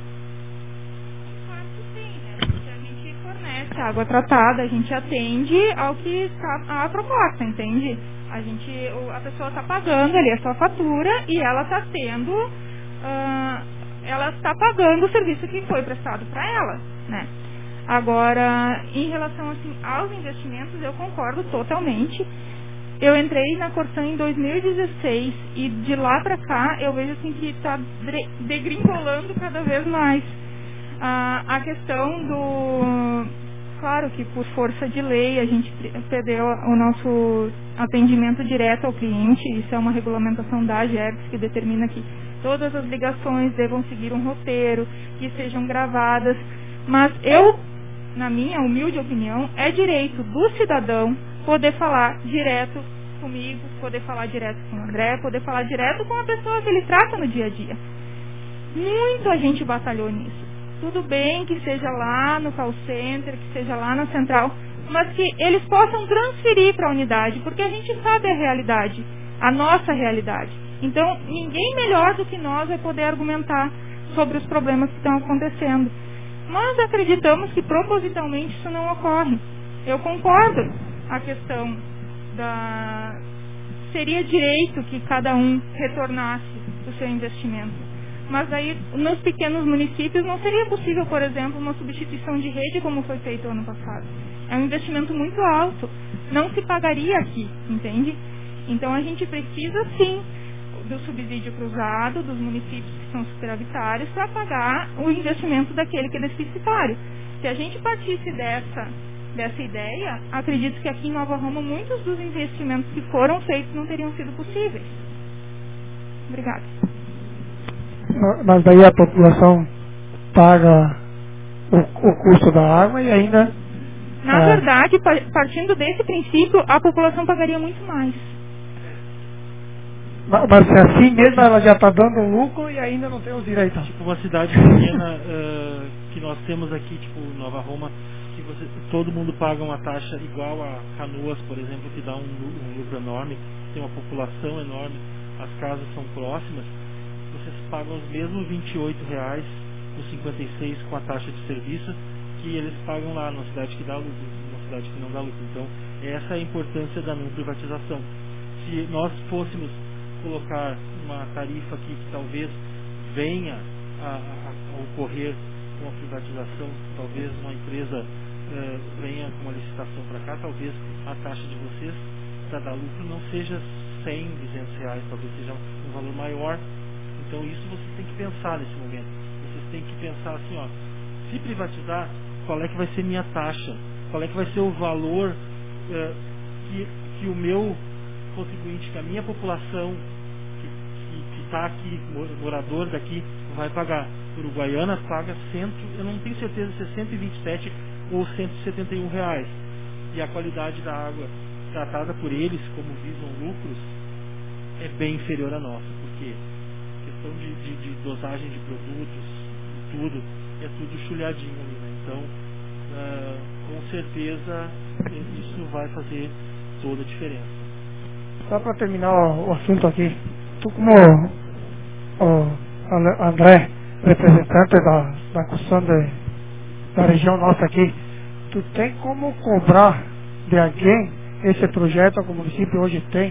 Água tratada, a gente atende ao que está a proposta, entende? A gente, a pessoa está pagando ali a sua fatura e ela está tendo, uh, ela está pagando o serviço que foi prestado para ela, né? Agora, em relação assim, aos investimentos, eu concordo totalmente. Eu entrei na Corsan em dois mil e dezesseis e de lá para cá eu vejo assim que está degringolando cada vez mais uh, a questão do... Claro que por força de lei a gente perdeu o nosso atendimento direto ao cliente. Isso é uma regulamentação da AGERPS que determina que todas as ligações devam seguir um roteiro, que sejam gravadas. Mas eu, na minha humilde opinião, é direito do cidadão poder falar direto comigo, poder falar direto com o André, poder falar direto com a pessoa que ele trata no dia a dia. Muito a gente batalhou nisso. Tudo bem que seja lá no call center, que seja lá na central, mas que eles possam transferir para a unidade, porque a gente sabe a realidade, a nossa realidade. Então, ninguém melhor do que nós vai poder argumentar sobre os problemas que estão acontecendo. Nós acreditamos que propositalmente isso não ocorre. Eu concordo a questão da... Seria direito que cada um retornasse o seu investimento. Mas aí, nos pequenos municípios, não seria possível, por exemplo, uma substituição de rede como foi feito ano passado. É um investimento muito alto. Não se pagaria aqui, entende? Então, a gente precisa, sim, do subsídio cruzado dos municípios que são superavitários para pagar o investimento daquele que é deficitário. Se a gente partisse dessa, dessa ideia, acredito que aqui em Nova Roma, muitos dos investimentos que foram feitos não teriam sido possíveis. Obrigada. Mas daí a população paga o, o custo da água e ainda... Na é... verdade, partindo desse princípio, a população pagaria muito mais. Mas, mas assim mesmo ela já está dando um lucro e ainda não tem os direitos. Tipo uma cidade pequena uh, que nós temos aqui, tipo Nova Roma, que você, todo mundo paga uma taxa igual a Canoas, por exemplo, que dá um, um lucro enorme, tem uma população enorme, as casas são próximas. Vocês pagam os mesmos vinte e oito reais no cinquenta e seis com a taxa de serviço que eles pagam lá numa cidade que dá lucro, numa cidade que não dá lucro. Então, essa é a importância da não privatização. Se nós fôssemos colocar uma tarifa aqui que talvez venha a, a, a ocorrer com a privatização, talvez uma empresa eh, venha com uma licitação para cá, talvez a taxa de vocês para dar lucro não seja cem, duzentos reais, talvez seja um valor maior. Então isso vocês têm que pensar nesse momento. Vocês têm que pensar assim, ó, se privatizar, qual é que vai ser minha taxa? Qual é que vai ser o valor eh, que, que o meu contribuinte, que a minha população que está aqui, morador daqui, vai pagar? Uruguaiana paga cento, eu não tenho certeza se é cento e vinte e sete ou cento e setenta e um reais. E a qualidade da água tratada por eles, como visam lucros, é bem inferior à nossa, porque questão de, de, de dosagem de produtos, tudo, é tudo chulhadinho ali, né? Então, uh, com certeza, isso vai fazer toda a diferença. Só para terminar o, o assunto aqui, tu como o André, representante da, da construção de, da região nossa aqui, tu tem como cobrar de alguém esse projeto que o município hoje tem?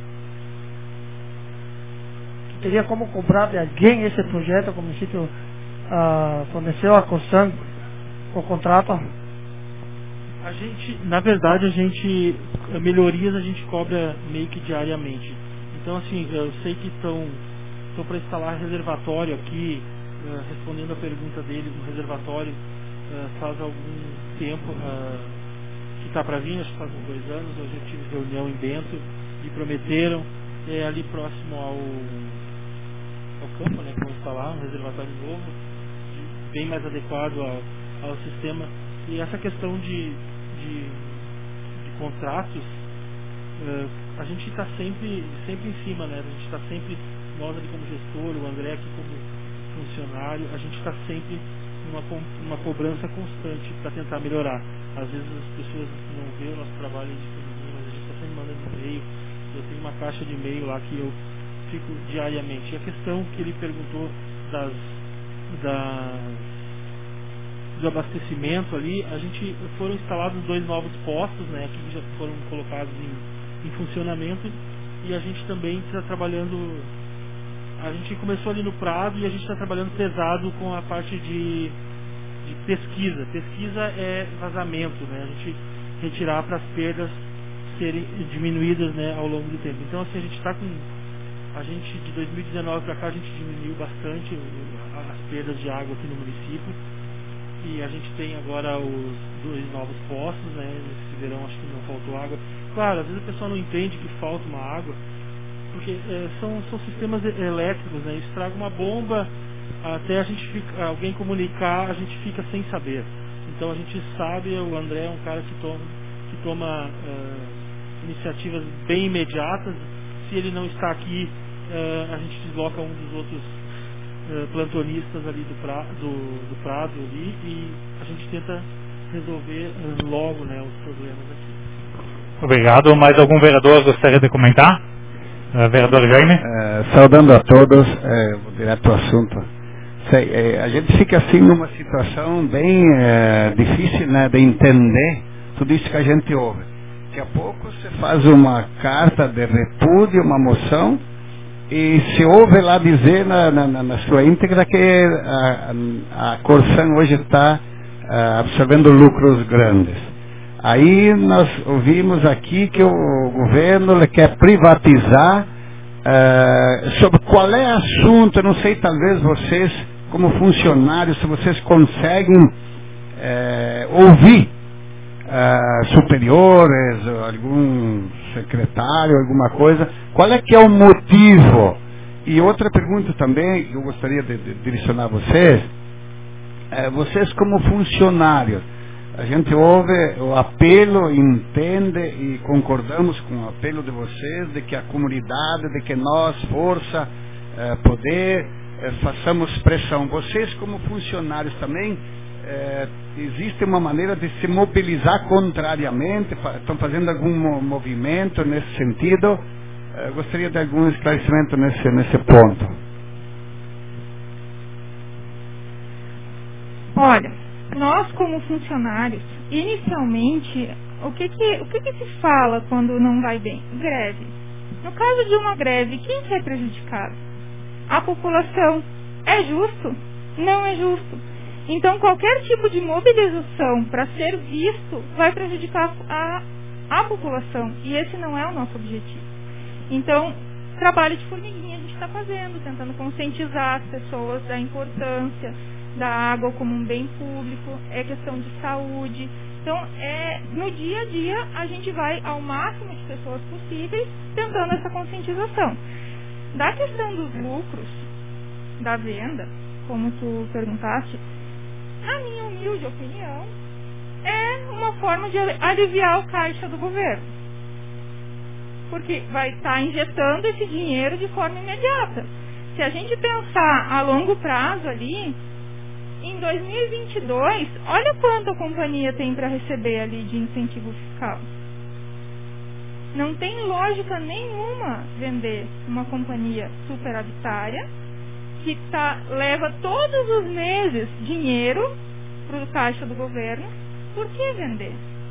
Tu teria como cobrar de alguém esse projeto que o município ah, forneceu à construção, o contrato? A gente, na verdade, a gente, melhorias a gente cobra meio que diariamente. Então, assim, eu sei que estão para instalar reservatório aqui, uh, respondendo a pergunta dele, um reservatório uh, faz algum tempo uh, que está para vir, acho que faz uns dois anos. Hoje eu tive reunião em Bento e prometeram, é, ali próximo ao, ao campo, né, que vão instalar um reservatório novo, bem mais adequado ao, ao sistema. E essa questão de, de, de contratos, uh, a gente está sempre, sempre em cima, né? A gente está sempre, nós ali como gestor, o André aqui como funcionário, a gente está sempre numa, numa cobrança constante para tentar melhorar. Às vezes as pessoas não veem o nosso trabalho de feminino, mas a gente está sempre mandando e-mail. Eu tenho uma caixa de e-mail lá que eu fico diariamente. E a questão que ele perguntou das, das, do abastecimento ali, a gente foram instalados dois novos postos, né, que já foram colocados em, em funcionamento, e a gente também está trabalhando. A gente começou ali no Prado e a gente está trabalhando pesado com a parte de, de pesquisa. Pesquisa é vazamento, né? A gente retirar para as perdas serem diminuídas, né, ao longo do tempo. Então, assim, a gente está com... A gente, de dois mil e dezenove para cá, a gente diminuiu bastante as perdas de água aqui no município. E a gente tem agora os dois novos postos, né? Nesse verão acho que não faltou água. Claro, às vezes a pessoa não entende que falta uma água, porque é, são, são sistemas elétricos, né? Estraga uma bomba, até a gente fica, alguém comunicar, a gente fica sem saber. Então a gente sabe, o André é um cara que toma, que toma uh, iniciativas bem imediatas. Se ele não está aqui, uh, a gente desloca um dos outros uh, plantonistas ali do, pra, do, do Prado ali, e a gente tenta resolver uh, logo, né, os problemas aqui. Obrigado. Mais algum vereador gostaria de comentar? Uh, vereador Jaime? Uh, saudando a todos, uh, vou direto ao assunto. Sei, uh, a gente fica assim numa situação bem uh, difícil, né, de entender tudo isso que a gente ouve. Daqui a pouco você faz uma carta de repúdio, uma moção, e se ouve lá dizer na, na, na sua íntegra que a, a Corsan hoje está uh, absorvendo lucros grandes. Aí nós ouvimos aqui que o governo quer privatizar, uh, sobre qual é o assunto. Eu não sei, talvez vocês, como funcionários, se vocês conseguem uh, ouvir uh, superiores, algum secretário, alguma coisa, qual é que é o motivo? E outra pergunta também, que eu gostaria de, de direcionar a vocês, uh, vocês como funcionários, a gente ouve o apelo, entende e concordamos com o apelo de vocês, de que a comunidade, de que nós, força, eh, poder, eh, façamos pressão. Vocês como funcionários também, eh, existe uma maneira de se mobilizar contrariamente, estão fazendo algum movimento nesse sentido? Eh, gostaria de algum esclarecimento nesse, nesse ponto. Olha, nós como funcionários, inicialmente, o que que, o que que se fala quando não vai bem? Greve. No caso de uma greve, quem que é prejudicado? A população. É justo? Não é justo. Então, qualquer tipo de mobilização para ser visto vai prejudicar a, a população. E esse não é o nosso objetivo. Então, trabalho de formiguinha a gente está fazendo, tentando conscientizar as pessoas da importância da água como um bem público, é questão de saúde. Então, é, no dia a dia, a gente vai ao máximo de pessoas possíveis tentando essa conscientização. Da questão dos lucros, da venda, como tu perguntaste, na minha humilde opinião, é uma forma de aliviar o caixa do governo. Porque vai estar injetando esse dinheiro de forma imediata. Se a gente pensar a longo prazo ali, em dois mil e vinte e dois, olha quanto a companhia tem para receber ali de incentivo fiscal. Não tem lógica nenhuma vender uma companhia superavitária que tá, leva todos os meses dinheiro para o caixa do governo. Por que vender?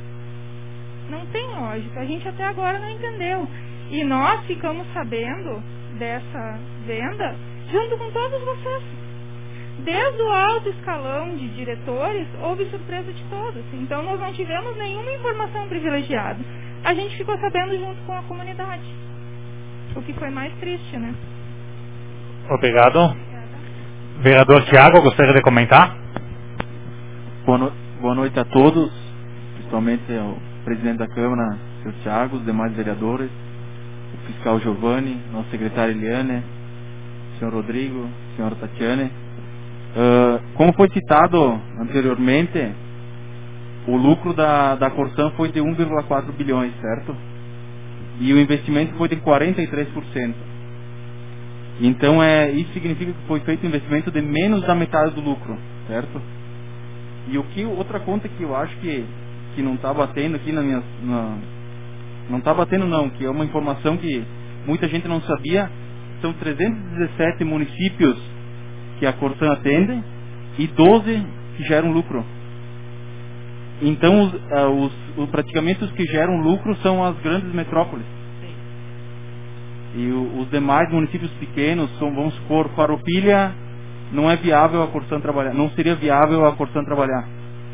Não tem lógica. A gente até agora não entendeu. E nós ficamos sabendo dessa venda junto com todos vocês. Desde o alto escalão de diretores, houve surpresa de todos. Então, nós não tivemos nenhuma informação privilegiada. A gente ficou sabendo junto com a comunidade. O que foi mais triste, né? Obrigado. Obrigada. Vereador Tiago, gostaria de comentar? Boa, no... Boa noite a todos, principalmente ao presidente da Câmara, senhor Tiago, os demais vereadores, o fiscal Giovanni, nosso secretário Eliane, o senhor Rodrigo, a senhora Tatiane. Uh, como foi citado anteriormente, o lucro da, da Corsan foi de um vírgula quatro bilhões, certo? e o investimento foi de quarenta e três por cento. Então é, isso significa que foi feito um investimento de menos da metade do lucro, certo? E o que outra conta que eu acho que que não está batendo aqui na minha na, não está batendo não, que é uma informação que muita gente não sabia, são trezentos e dezessete municípios que a Corsan atende e doze que geram lucro. Então os, uh, os, os praticamente os que geram lucro são as grandes metrópoles. E o, os demais municípios pequenos, são, vamos supor, Farroupilha, não é viável a Corsan trabalhar, não seria viável a Corsan trabalhar.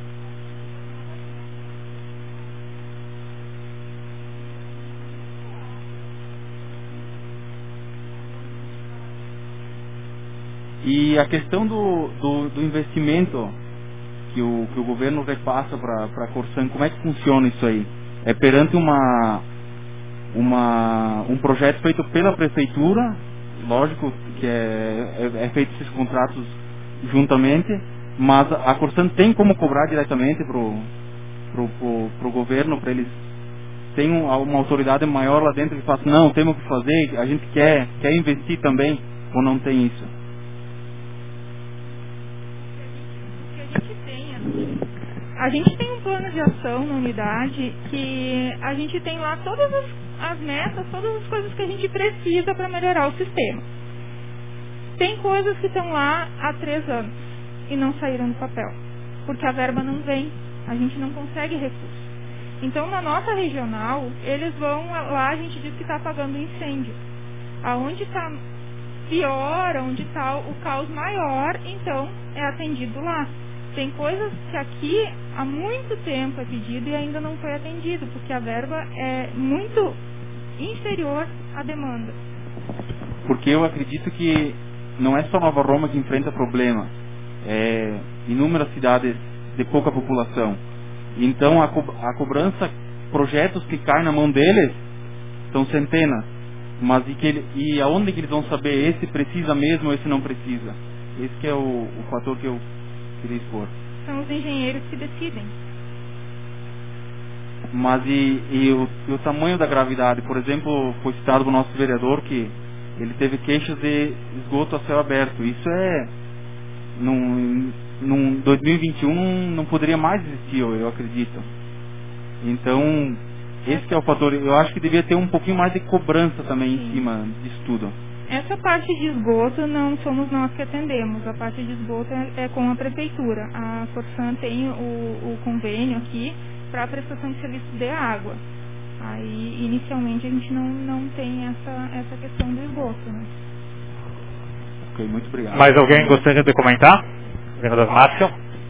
E a questão do, do, do investimento que o, que o governo repassa para a Corsan, como é que funciona isso aí? É perante uma, uma, um projeto feito pela prefeitura, lógico que é, é, é feito esses contratos juntamente, mas a Corsan tem como cobrar diretamente para o pro, pro, pro governo, para eles tem uma autoridade maior lá dentro que fala, não, temos que fazer, a gente quer, quer investir também, ou não tem isso? A gente tem um plano de ação na unidade que a gente tem lá todas as, as metas, todas as coisas que a gente precisa para melhorar o sistema. Tem coisas que estão lá há três anos e não saíram do papel, porque a verba não vem, a gente não consegue recurso. Então, na nossa regional, eles vão lá, a gente diz que está apagando incêndio. Aonde está pior, onde está o caos maior, então é atendido lá. Tem coisas que aqui há muito tempo é pedido e ainda não foi atendido, porque a verba é muito inferior à demanda. Porque eu acredito que não é só Nova Roma que enfrenta problema, é inúmeras cidades de pouca população. Então a, co a cobrança, projetos que caem na mão deles, são centenas. Mas e, que ele, e aonde que eles vão saber esse precisa mesmo ou esse não precisa? Esse que é o, o fator que eu queria expor. São os engenheiros que decidem. Mas e, e, o, e o tamanho da gravidade? Por exemplo, foi citado o nosso vereador que ele teve queixas de esgoto a céu aberto. Isso é... Num, num dois mil e vinte e um não poderia mais existir, eu, eu acredito. Então, esse que é o fator. Eu acho que devia ter um pouquinho mais de cobrança também em cima disso tudo. Essa parte de esgoto não somos nós que atendemos. A parte de esgoto é, é com a prefeitura. A Corsan tem o, o convênio aqui para a prestação de serviços de água. Aí, inicialmente, a gente não, não tem essa, essa questão do esgoto, né? Ok, muito obrigado. Mais alguém gostaria de comentar? Vereador Márcio.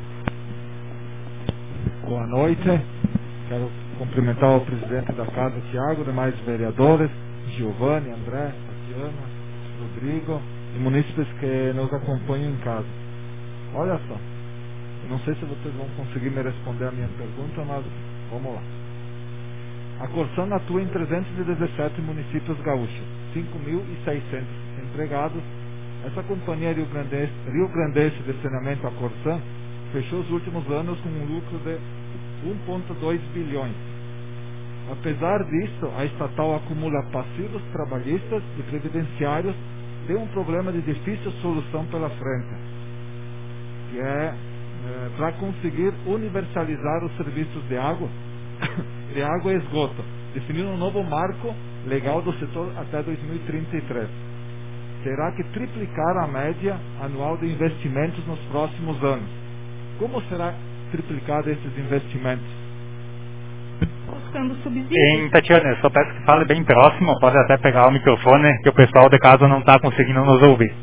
Boa noite. Quero cumprimentar o presidente da casa, Tiago, demais vereadores, Giovanni, André, Tatiana, Rodrigo e munícipes que nos acompanham em casa. Olha só, eu não sei se vocês vão conseguir me responder a minha pergunta, mas vamos lá. A Corsan atua em trezentos e dezessete municípios gaúchos, cinco mil e seiscentos empregados. Essa companhia rio-grandense Rio Grandense de Saneamento, a Corsan, fechou os últimos anos com um lucro de um vírgula dois bilhões. Apesar disso, a estatal acumula passivos trabalhistas e previdenciários, tem um problema de difícil solução pela frente, que é, é para conseguir universalizar os serviços de água, de água e esgoto, definindo um novo marco legal do setor até dois mil e trinta e três. Terá que triplicar a média anual de investimentos nos próximos anos. Como será triplicado esses investimentos? Buscando subsídios. Em Tatiana, eu só peço que fale bem próximo, pode até pegar o microfone, que o pessoal de casa não está conseguindo nos ouvir.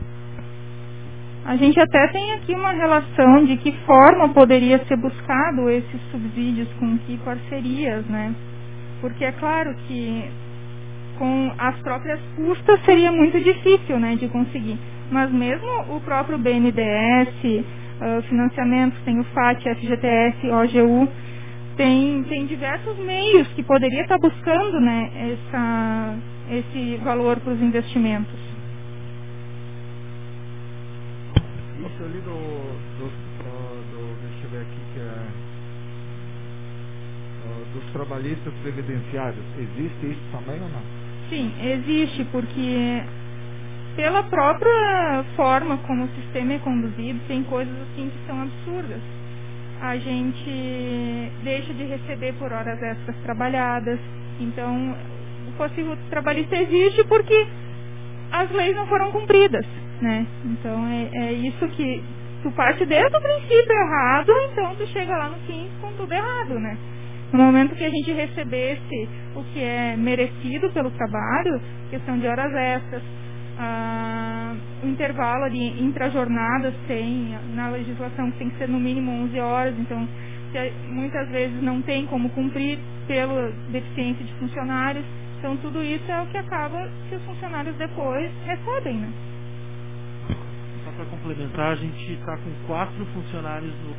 A gente até tem aqui uma relação de que forma poderia ser buscado esses subsídios, com que parcerias, né? Porque é claro que com as próprias custas seria muito difícil, né, de conseguir. Mas mesmo o próprio B N D E S, uh, financiamentos, tem o F A T, F G T S, O G U, tem, tem diversos meios que poderia estar buscando, né, essa, esse valor para os investimentos. Isso ali do, do, do, do deixa eu ver aqui, que é uh, do trabalhistas previdenciários. Existe isso também ou não? Sim, existe, porque pela própria forma como o sistema é conduzido, tem coisas assim que são absurdas. A gente deixa de receber por horas extras trabalhadas. Então, o passivo trabalhista existe porque as leis não foram cumpridas, né? Então, é, é isso que tu parte desde o princípio errado, então tu chega lá no fim com tudo errado, né? No momento que a gente recebesse o que é merecido pelo trabalho, questão de horas extras, ah, o intervalo ali intra-jornadas tem, na legislação tem que ser no mínimo onze horas, então se, muitas vezes não tem como cumprir pela deficiência de funcionários, então tudo isso é o que acaba que os funcionários depois recebem, né? Só para complementar, a gente está com quatro funcionários no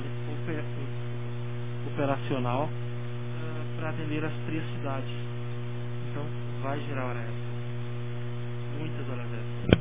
operacional uh, para atender as três cidades. Então, vai gerar hora extra. Muitas horas extras.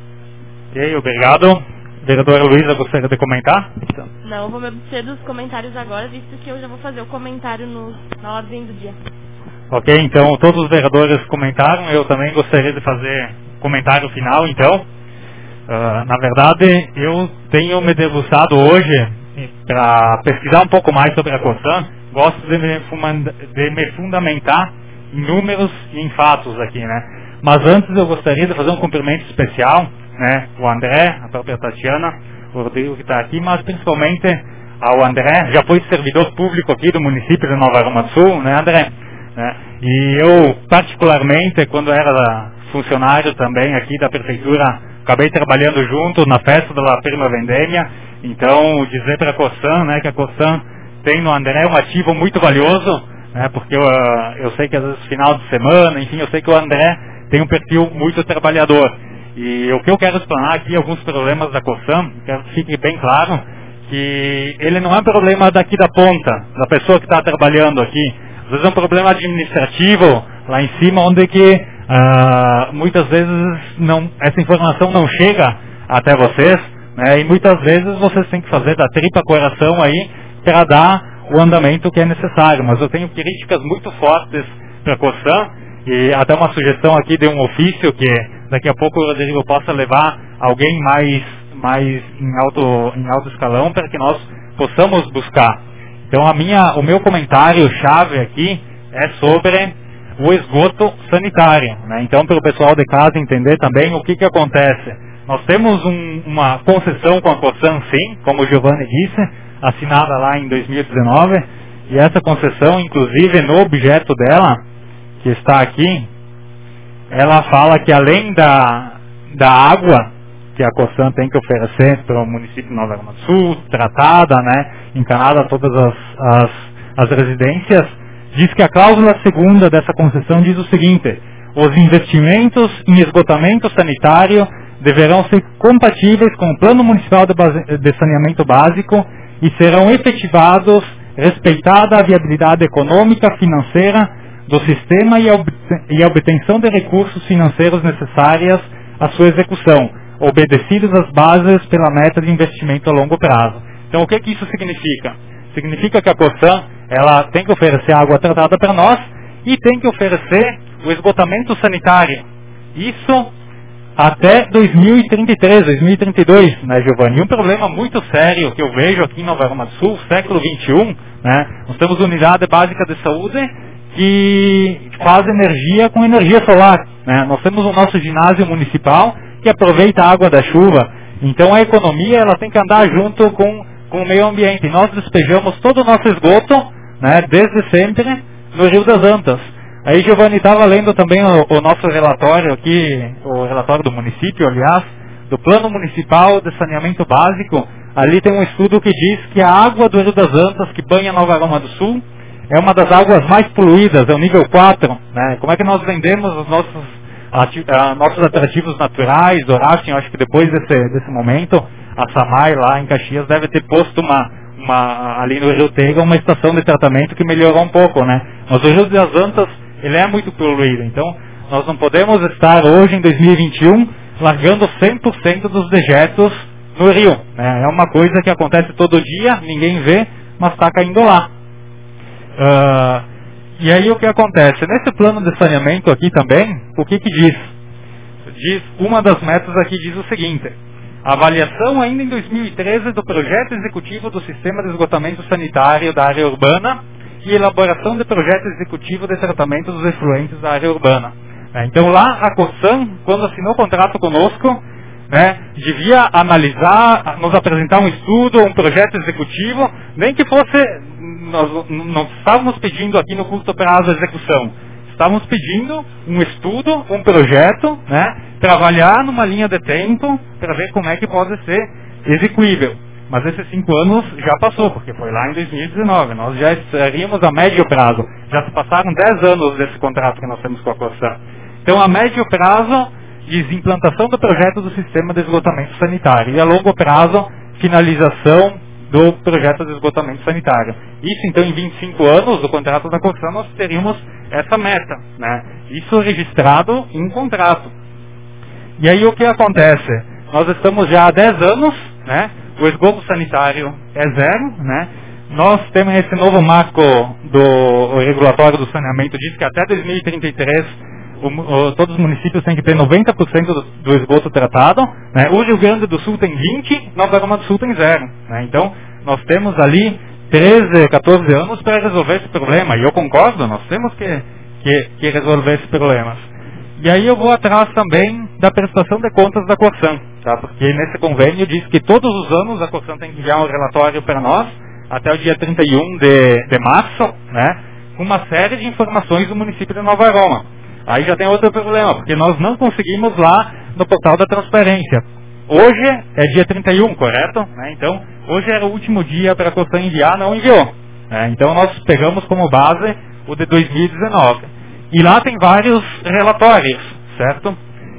Ok, obrigado. Vereadora Luísa, gostaria de comentar? Então. Não, vou me abster dos comentários agora, visto que eu já vou fazer o comentário no, na ordem do dia. Ok, então todos os vereadores comentaram, eu também gostaria de fazer comentário final, então. Uh, na verdade, eu tenho me debruçado hoje para pesquisar um pouco mais sobre a COSAN. Gosto de me, de me fundamentar em números e em fatos aqui, né? Mas antes eu gostaria de fazer um cumprimento especial, né? O André, a própria Tatiana, o Rodrigo que está aqui, mas principalmente ao André, já foi servidor público aqui do município de Nova Arruda do Sul, né, André? Né? E eu, particularmente, quando era funcionário também aqui da prefeitura, acabei trabalhando junto na festa da Prima Vendêmia. Então, dizer para a COSAN, né, que a COSAN tem no André um ativo muito valioso, né, porque eu, eu sei que às vezes final de semana, enfim, eu sei que o André tem um perfil muito trabalhador. E o que eu quero explanar aqui, alguns problemas da COSAN, quero que fique bem claro, que ele não é um problema daqui da ponta, da pessoa que está trabalhando aqui. Às vezes é um problema administrativo lá em cima, onde que uh, muitas vezes não, essa informação não chega até vocês, né, e muitas vezes vocês têm que fazer da tripa coração aí para dar o andamento que é necessário. Mas eu tenho críticas muito fortes para a COSAN, e até uma sugestão aqui de um ofício que daqui a pouco o Rodrigo possa levar alguém mais, mais em, alto, em alto escalão para que nós possamos buscar. Então a minha, o meu comentário chave aqui é sobre o esgoto sanitário, né? Então, para o pessoal de casa entender também o que, que acontece. Nós temos um, uma concessão com a COSAN, sim, como o Giovanni disse, assinada lá em dois mil e dezenove, e essa concessão, inclusive no objeto dela, que está aqui, ela fala que além da, da água que a COSAN tem que oferecer para o município de Nova Arruda do Sul, tratada, né, encanada a todas as, as, as residências, diz que a cláusula segunda dessa concessão diz o seguinte: os investimentos em esgotamento sanitário deverão ser compatíveis com o Plano Municipal de, base, de Saneamento Básico e serão efetivados respeitada a viabilidade econômica, financeira do sistema e a, e a obtenção de recursos financeiros necessárias à sua execução, obedecidos as bases pela meta de investimento a longo prazo. Então, o que, que isso significa? Significa que a COSAN, ela tem que oferecer água tratada para nós e tem que oferecer o esgotamento sanitário. Isso até dois mil e trinta e três, dois mil e trinta e dois, né, Giovanni? E um problema muito sério que eu vejo aqui em Nova Arruda do Sul, século vinte e um, né, nós temos unidade básica de saúde que faz energia com energia solar, né? Nós temos o nosso ginásio municipal que aproveita a água da chuva. Então a economia ela tem que andar junto com, com o meio ambiente. E nós despejamos todo o nosso esgoto, né, desde sempre no Rio das Antas. Aí Giovanni estava lendo também o, o nosso relatório aqui, o relatório do município, aliás, do Plano Municipal de Saneamento Básico. Ali tem um estudo que diz que a água do Rio das Antas, que banha Nova Arruda do Sul, é uma das águas mais poluídas, é o nível quatro. Né? Como é que nós vendemos os nossos, ati- uh, nossos atrativos naturais, o rafting? Eu acho que depois desse, desse momento, a SAMAI lá em Caxias deve ter posto uma, uma, ali no Rio Tega uma estação de tratamento que melhorou um pouco, né? Mas o Rio das Antas, ele é muito poluído, então nós não podemos estar hoje em dois mil e vinte e um largando cem por cento dos dejetos no rio, né? É uma coisa que acontece todo dia, ninguém vê, mas está caindo lá. Uh, E aí o que acontece? Nesse plano de saneamento aqui também, o que que diz? Diz, uma das metas aqui diz o seguinte: avaliação ainda em dois mil e treze do projeto executivo do sistema de esgotamento sanitário da área urbana e elaboração de projeto executivo de tratamento dos efluentes da área urbana. Então lá a Cosan, quando assinou o contrato conosco, né, devia analisar, nos apresentar um estudo, um projeto executivo, nem que fosse, nós não estávamos pedindo aqui no curto prazo a execução, estávamos pedindo um estudo, um projeto, né, trabalhar numa linha de tempo para ver como é que pode ser execuível. Mas esses cinco anos já passou, porque foi lá em dois mil e dezenove, nós já estaríamos a médio prazo, já se passaram dez anos desse contrato que nós temos com a Cosan. Então a médio prazo diz implantação do projeto do sistema de esgotamento sanitário e a longo prazo finalização do projeto de esgotamento sanitário. Isso então em vinte e cinco anos do contrato da Cosan nós teríamos essa meta, né? Isso registrado em um contrato. E aí o que acontece? Nós estamos já há dez anos, né? O esgoto sanitário é zero, né? Nós temos esse novo marco do regulatório do saneamento, diz que até dois mil e trinta e três o, o, todos os municípios têm que ter noventa por cento do, do esgoto tratado, né? O Rio Grande do Sul tem vinte por cento, Nova Gama do Sul tem zero, né? Então nós temos ali treze, quatorze anos para resolver esse problema, e eu concordo, nós temos que, que, que resolver esses problemas. E aí eu vou atrás também da prestação de contas da Cosan, tá? Porque nesse convênio diz que todos os anos a Cosan tem que enviar um relatório para nós, até o dia trinta e um de, de março, né? Com uma série de informações do município de Nova Roma. Aí já tem outro problema, porque nós não conseguimos lá no portal da transparência. Hoje é dia trinta e um, correto? Né? Então, hoje era o último dia para a Cosan enviar, não enviou. Né? Então nós pegamos como base o de dois mil e dezenove. E lá tem vários relatórios, certo?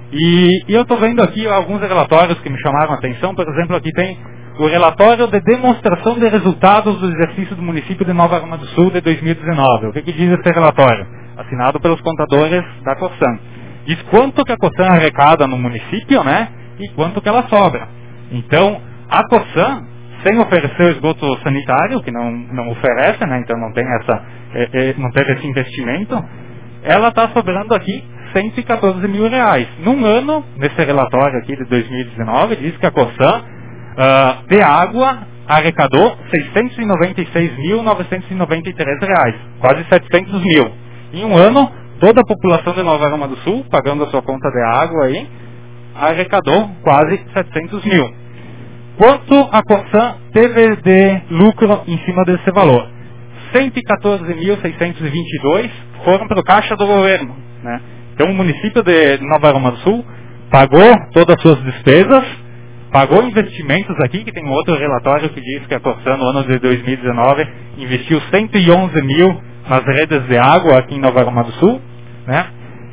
E, e eu estou vendo aqui alguns relatórios que me chamaram a atenção. Por exemplo, aqui tem o relatório de demonstração de resultados do exercício do município de Nova Gama do Sul de dois mil e dezenove. O que, que diz esse relatório? Assinado pelos contadores da Cosan. Diz quanto que a Cosan arrecada no município, né? E quanto que ela sobra. Então, a Cosan, sem oferecer o esgoto sanitário, que não, não oferece, né? Então não tem essa, é, é, não teve esse investimento, ela está sobrando aqui cento e quatorze mil reais. Num ano, nesse relatório aqui de dois mil e dezenove, diz que a Cosan uh, de água arrecadou seiscentos e noventa e seis mil novecentos e noventa e três reais, quase setecentos mil. Em um ano, toda a população de Nova Gama do Sul, pagando a sua conta de água aí, arrecadou quase setecentos mil. Quanto a Cosan teve de lucro em cima desse valor? cento e quatorze mil seiscentos e vinte e dois foram para o caixa do governo, né? Então o município de Nova Gama do Sul pagou todas as suas despesas, pagou investimentos aqui, que tem um outro relatório que diz que a Cosan no ano de dois mil e dezenove investiu cento e onze mil nas redes de água aqui em Nova Gama do Sul, né?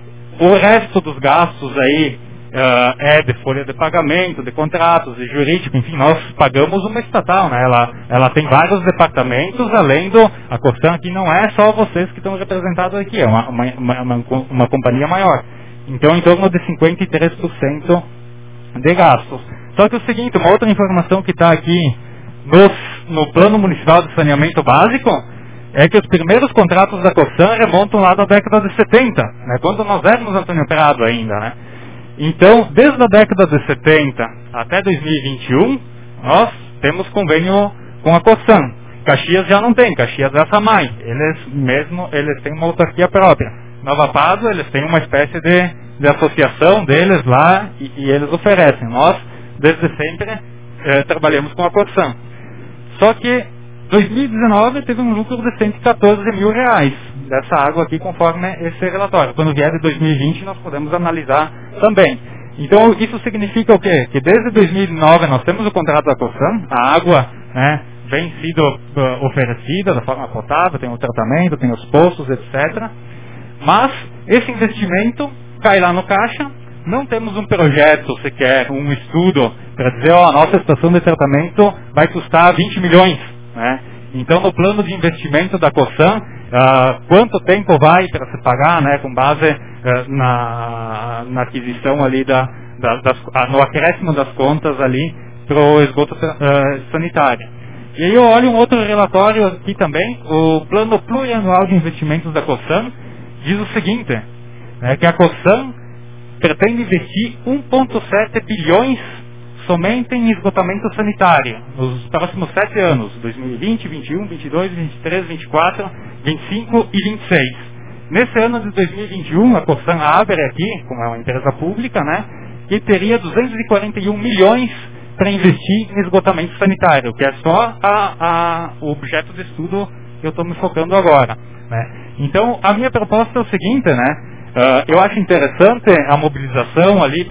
O resto dos gastos aí uh, é de folha de pagamento, de contratos, de jurídico, enfim, nós pagamos uma estatal, né? Ela, ela tem vários departamentos, além do... A Cosan aqui não é só vocês que estão representados aqui, é uma, uma, uma, uma companhia maior. Então, em torno de cinquenta e três por cento de gastos. Só que é o seguinte, uma outra informação que está aqui nos, no Plano Municipal de Saneamento Básico é que os primeiros contratos da Cosan remontam lá da década de setenta, né, quando nós éramos Antônio Prado ainda, né? Então, desde a década de setenta até dois mil e vinte e um, nós temos convênio com a Cosan. Caxias já não tem, Caxias é a SAMAI, eles mesmo, eles têm uma autarquia própria. Nova Pado, eles têm uma espécie de, de associação deles lá e, e eles oferecem. Nós, desde sempre, eh, trabalhamos com a Cosan. Só que dois mil e dezenove teve um lucro de cento e quatorze mil reais dessa água aqui, conforme esse relatório. Quando vier de dois mil e vinte, nós podemos analisar também. Então, isso significa o quê? Que desde dois mil e nove nós temos o contrato da Cosan, a água, né, vem sido uh, oferecida da forma cotada, tem o tratamento, tem os postos, etcétera. Mas esse investimento cai lá no caixa, não temos um projeto sequer, um estudo para dizer, ó, a nossa estação de tratamento vai custar vinte milhões, né? Então, no plano de investimento da Cosan, uh, quanto tempo vai para se pagar, né, com base uh, na, na aquisição ali, da, da, das, uh, no acréscimo das contas ali para o esgoto uh, sanitário. E aí eu olho um outro relatório aqui também, o Plano Plurianual de Investimentos da Cosan, diz o seguinte, né, que a Cosan pretende investir um vírgula sete bilhões somente em esgotamento sanitário nos próximos sete anos, dois mil e vinte, vinte e um, vinte e dois, vinte e três, vinte e quatro, vinte e cinco e vinte e seis. Nesse ano de dois mil e vinte e um, a Cosan abre aqui, como é uma empresa pública, né, que teria duzentos e quarenta e um milhões para investir em esgotamento sanitário, que é só a, a, o objeto de estudo que eu estou me focando agora, né. Então, a minha proposta é o seguinte, né, Uh, eu acho interessante a mobilização ali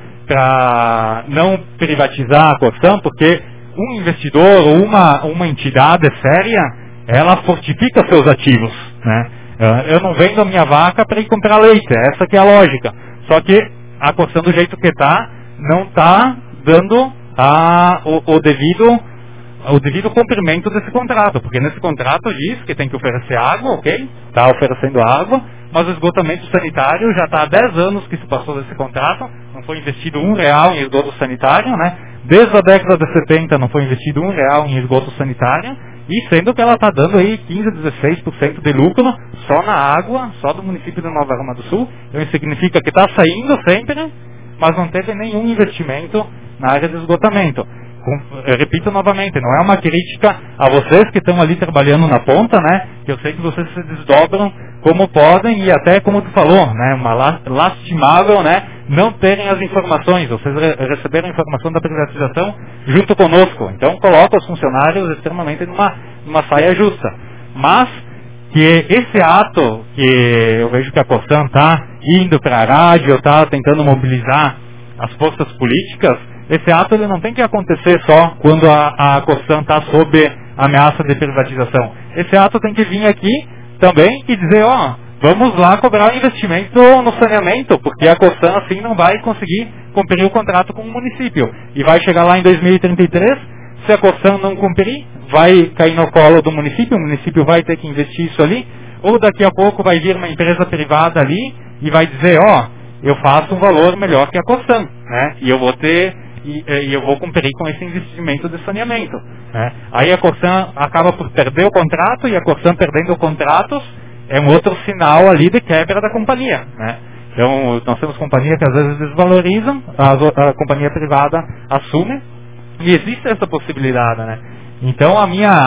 para não privatizar a Cosan, porque um investidor ou uma, uma entidade séria, ela fortifica seus ativos, né? Uh, eu não vendo a minha vaca para ir comprar leite, essa que é a lógica. Só que a Cosan, do jeito que está, não está dando a, o, o devido... o devido cumprimento desse contrato, porque nesse contrato diz que tem que oferecer água, ok? Está oferecendo água, mas o esgotamento sanitário já está há dez anos que se passou desse contrato, não foi investido um real em esgoto sanitário, né? Desde a década de setenta não foi investido um real em esgoto sanitário, e sendo que ela está dando aí quinze, dezesseis por cento de lucro só na água, só do município de Nova Roma do Sul. Então isso significa que está saindo sempre, mas não teve nenhum investimento na área de esgotamento. Eu repito novamente, não é uma crítica a vocês que estão ali trabalhando na ponta, né? Que eu sei que vocês se desdobram como podem e até como tu falou, né? Uma lastimável, né? Não terem as informações. Vocês receberam a informação da privatização junto conosco. Então coloca os funcionários extremamente numa, numa saia justa. Mas que esse ato que eu vejo que a Cosan está indo para a rádio, está tentando mobilizar as forças políticas, esse ato ele não tem que acontecer só quando a, a Cosan está sob ameaça de privatização. Esse ato tem que vir aqui também e dizer, ó, vamos lá cobrar investimento no saneamento, porque a Cosan assim não vai conseguir cumprir o contrato com o município. E vai chegar lá em dois mil e trinta e três, se a Cosan não cumprir, vai cair no colo do município, o município vai ter que investir isso ali, ou daqui a pouco vai vir uma empresa privada ali e vai dizer, ó, eu faço um valor melhor que a Cosan, né? E eu vou ter... E, e eu vou cumprir com esse investimento de saneamento, né? Aí a Cosan acaba por perder o contrato, e a Cosan perdendo o contrato é um outro sinal ali de quebra da companhia, né? Então nós temos companhias que às vezes desvalorizam, a, a companhia privada assume, e existe essa possibilidade, né? Então a minha,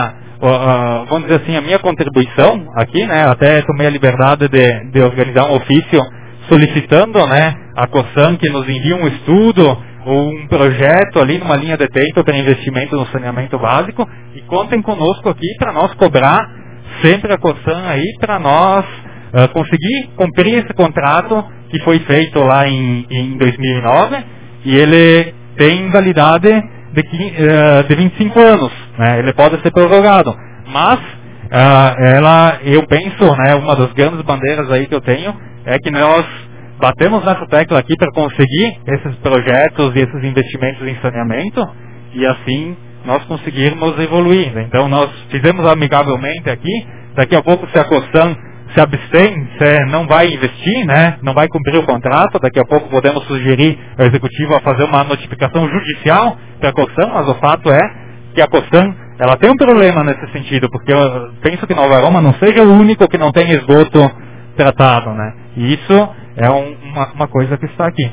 uh, vamos dizer assim, a minha contribuição aqui, né? Até tomei a liberdade de, de organizar um ofício solicitando, né, a Cosan que nos envie um estudo ou um projeto ali numa linha de tempo para investimento no saneamento básico, e contem conosco aqui para nós cobrar sempre a Cosan aí para nós uh, conseguir cumprir esse contrato que foi feito lá em, em dois mil e nove, e ele tem validade de, uh, de vinte e cinco anos, né? Ele pode ser prorrogado, mas uh, ela, eu penso, né, uma das grandes bandeiras aí que eu tenho é que nós batemos nessa tecla aqui para conseguir esses projetos e esses investimentos em saneamento, e assim nós conseguirmos evoluir. Então nós fizemos amigavelmente aqui, daqui a pouco se a Cosan se abstém, se não vai investir, né, não vai cumprir o contrato, daqui a pouco podemos sugerir ao Executivo a fazer uma notificação judicial para a Cosan, mas o fato é que a Cosan ela tem um problema nesse sentido, porque eu penso que Nova Roma não seja o único que não tem esgoto tratado, né, e isso é um, uma, uma coisa que está aqui.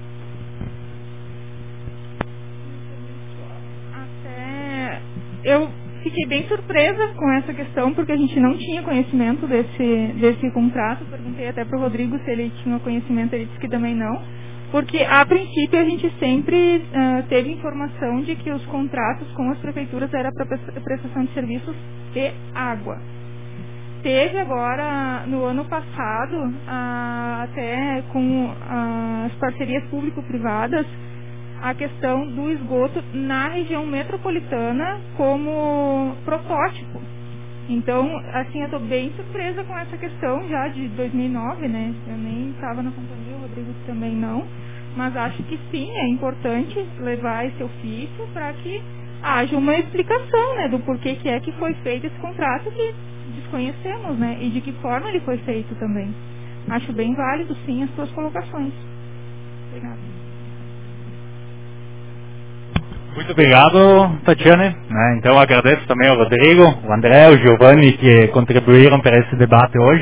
Até eu fiquei bem surpresa com essa questão, porque a gente não tinha conhecimento desse, desse contrato. Perguntei até para o Rodrigo se ele tinha conhecimento, ele disse que também não. Porque, a princípio, a gente sempre uh, teve informação de que os contratos com as prefeituras eram para prestação de serviços de água. Teve agora, no ano passado, ah, até com ah, as parcerias público-privadas, a questão do esgoto na região metropolitana como protótipo. Então, assim, eu estou bem surpresa com essa questão já de dois mil e nove, né? Eu nem estava na companhia, o Rodrigo também não. Mas acho que sim, é importante levar esse ofício para que haja uma explicação, né, do porquê que é que foi feito esse contrato que desconhecemos, né, e de que forma ele foi feito também. Acho bem válido, sim, as suas colocações. Obrigada. Muito obrigado, Tatiane. Né? Então eu agradeço também ao Rodrigo, o André, o Giovanni que contribuíram para esse debate hoje.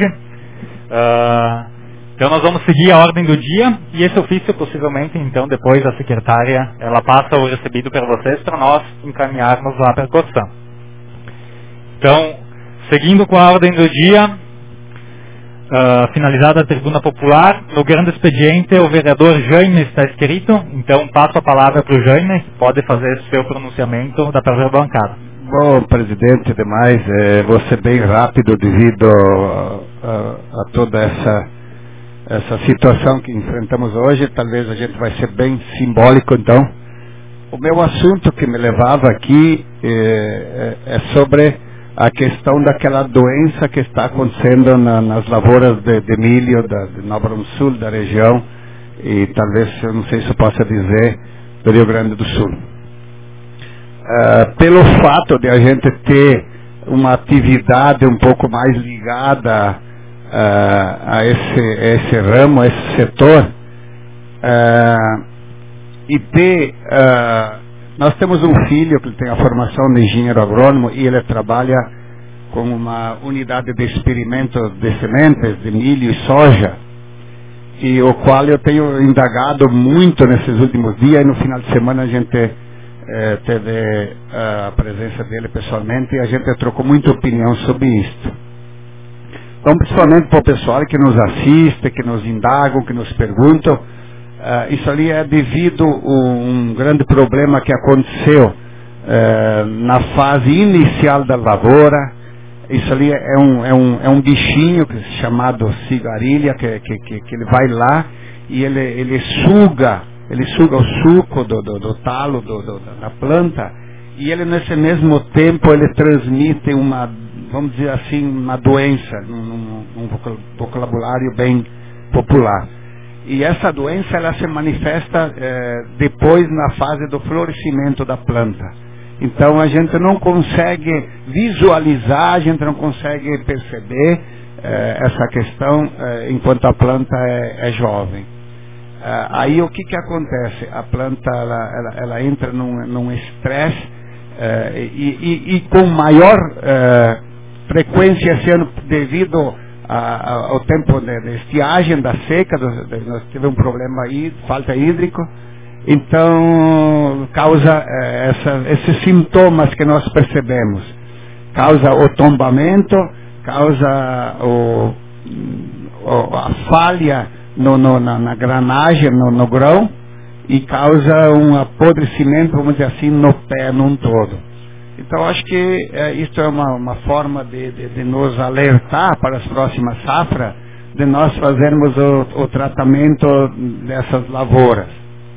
Uh, então nós vamos seguir a ordem do dia e esse ofício possivelmente, então depois a secretária, ela passa o recebido para vocês para nós encaminharmos lá para a Corsã. Então, seguindo com a ordem do dia, Uh, finalizada a tribuna popular, no grande expediente o vereador Jaime está escrito, então passo a palavra para o Jaime, pode fazer seu pronunciamento da própria bancada. Bom, presidente, demais, é, vou ser bem rápido devido a, a, a toda essa, essa situação que enfrentamos hoje, talvez a gente vai ser bem simbólico então. O meu assunto que me levava aqui é, é, é sobre a questão daquela doença que está acontecendo na, nas lavouras de, de milho da, de Nova Sul Sul, da região, e talvez, eu não sei se eu possa dizer, do Rio Grande do Sul. Uh, pelo fato de a gente ter uma atividade um pouco mais ligada uh, a, esse, a esse ramo, a esse setor, uh, e ter... Uh, Nós temos um filho que tem a formação de engenheiro agrônomo e ele trabalha com uma unidade de experimento de sementes de milho e soja, e o qual eu tenho indagado muito nesses últimos dias, e no final de semana a gente eh, teve a presença dele pessoalmente e a gente trocou muita opinião sobre isso. Então, principalmente para o pessoal que nos assiste, que nos indagam, que nos perguntam, Uh, isso ali é devido a um grande problema que aconteceu uh, na fase inicial da lavoura. Isso ali é um, é um, é um bichinho que, chamado cigarilha, que, que, que, que ele vai lá e ele, ele suga, ele suga o suco do, do, do talo do, do, da planta, e ele nesse mesmo tempo ele transmite uma, vamos dizer assim, uma doença, num, num vocabulário bem popular. E essa doença ela se manifesta eh, depois na fase do florescimento da planta. Então a gente não consegue visualizar, a gente não consegue perceber eh, essa questão eh, enquanto a planta é, é jovem. Eh, aí o que que acontece? A planta ela, ela, ela entra num estresse eh, e, e, e com maior eh, frequência esse ano devido ao tempo de, de estiagem, da seca, de, de, nós tivemos um problema aí, falta hídrico, então causa eh, essa, esses sintomas que nós percebemos, causa o tombamento, causa o, o, a falha no, no, na, na granagem, no, no grão, e causa um apodrecimento, vamos dizer assim, no pé num todo. Então, acho que é, isso é uma, uma forma de, de, de nos alertar para as próximas safras, de nós fazermos o, o tratamento dessas lavouras.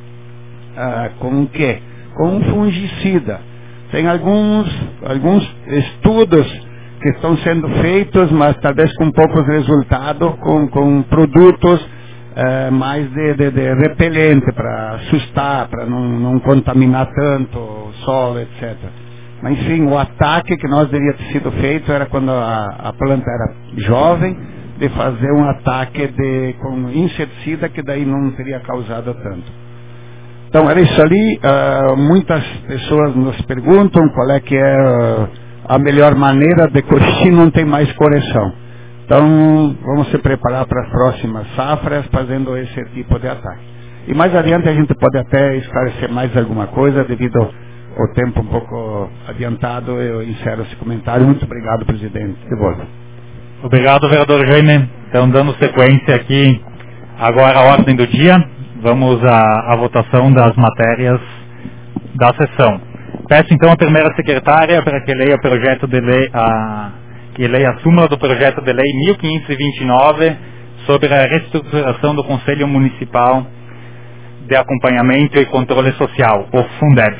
Ah, com o quê? Com um fungicida. Tem alguns, alguns estudos que estão sendo feitos, mas talvez com poucos resultados, com, com produtos eh, mais de, de, de repelente, para assustar, para não, não contaminar tanto o solo, etcétera. Mas, enfim, o ataque que nós deveria ter sido feito era quando a, a planta era jovem, de fazer um ataque de, com inseticida, que daí não teria causado tanto. Então, era isso ali. Uh, muitas pessoas nos perguntam qual é que é uh, a melhor maneira de corrigir, não tem mais correção. Então, vamos se preparar para as próximas safras fazendo esse tipo de ataque. E mais adiante a gente pode até esclarecer mais alguma coisa, devido ao tempo um pouco adiantado. Eu encerro esse comentário. Muito obrigado, presidente. De volta. Obrigado, vereador Jaime. Então, dando sequência aqui, agora a ordem do dia. Vamos à, à votação das matérias da sessão. Peço então a primeira secretária para que leia o projeto de lei, a, que leia a súmula do projeto de lei mil quinhentos e vinte e nove sobre a reestruturação do Conselho Municipal de Acompanhamento e Controle Social, o Fundeb.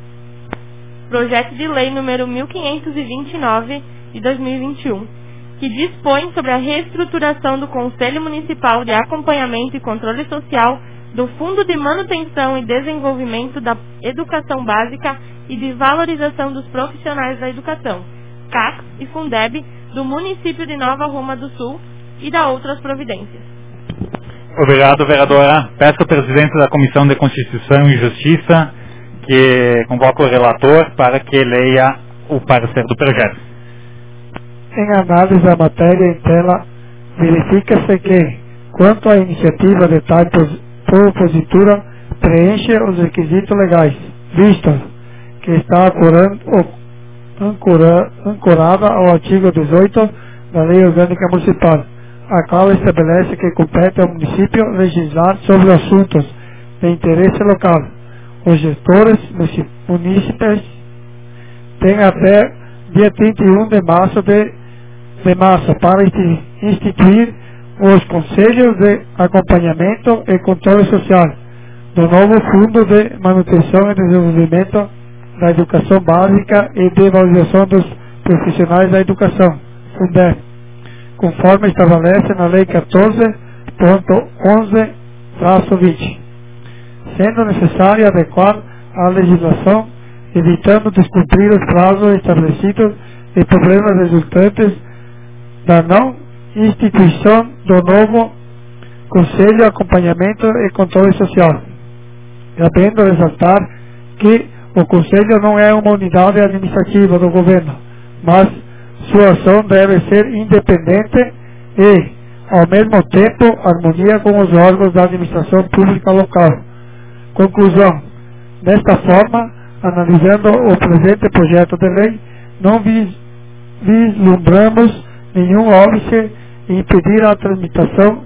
Projeto de lei número mil quinhentos e vinte e nove de dois mil e vinte e um, que dispõe sobre a reestruturação do Conselho Municipal de Acompanhamento e Controle Social do Fundo de Manutenção e Desenvolvimento da Educação Básica e de Valorização dos Profissionais da Educação, C A C e Fundeb, do município de Nova Roma do Sul, e da outras providências. Obrigado, vereadora. Peço ao presidente da Comissão de Constituição e Justiça que convoco o relator para que leia o parecer do projeto. Em análise da matéria em tela, verifica-se que, quanto à iniciativa de tal propositura, preenche os requisitos legais, visto que está ancora, ancorada ao artigo dezoito da Lei Orgânica Municipal, a qual estabelece que compete ao município legislar sobre assuntos de interesse local. Os gestores municipais têm até dia trinta e um de março, de, de março para instituir os conselhos de acompanhamento e controle social do novo Fundo de Manutenção e Desenvolvimento da Educação Básica e de Valorização dos Profissionais da Educação, Fundeb, conforme estabelece na Lei quatorze ponto onze traço vinte, sendo necessário adequar a legislação, evitando descumprir os prazos estabelecidos e problemas resultantes da não instituição do novo Conselho de Acompanhamento e Controle Social, devendo ressaltar que o Conselho não é uma unidade administrativa do governo, mas sua ação deve ser independente e, ao mesmo tempo, harmonia com os órgãos da administração pública local. Conclusão: desta forma, analisando o presente projeto de lei, não vis, vislumbramos nenhum óbice em impedir a tramitação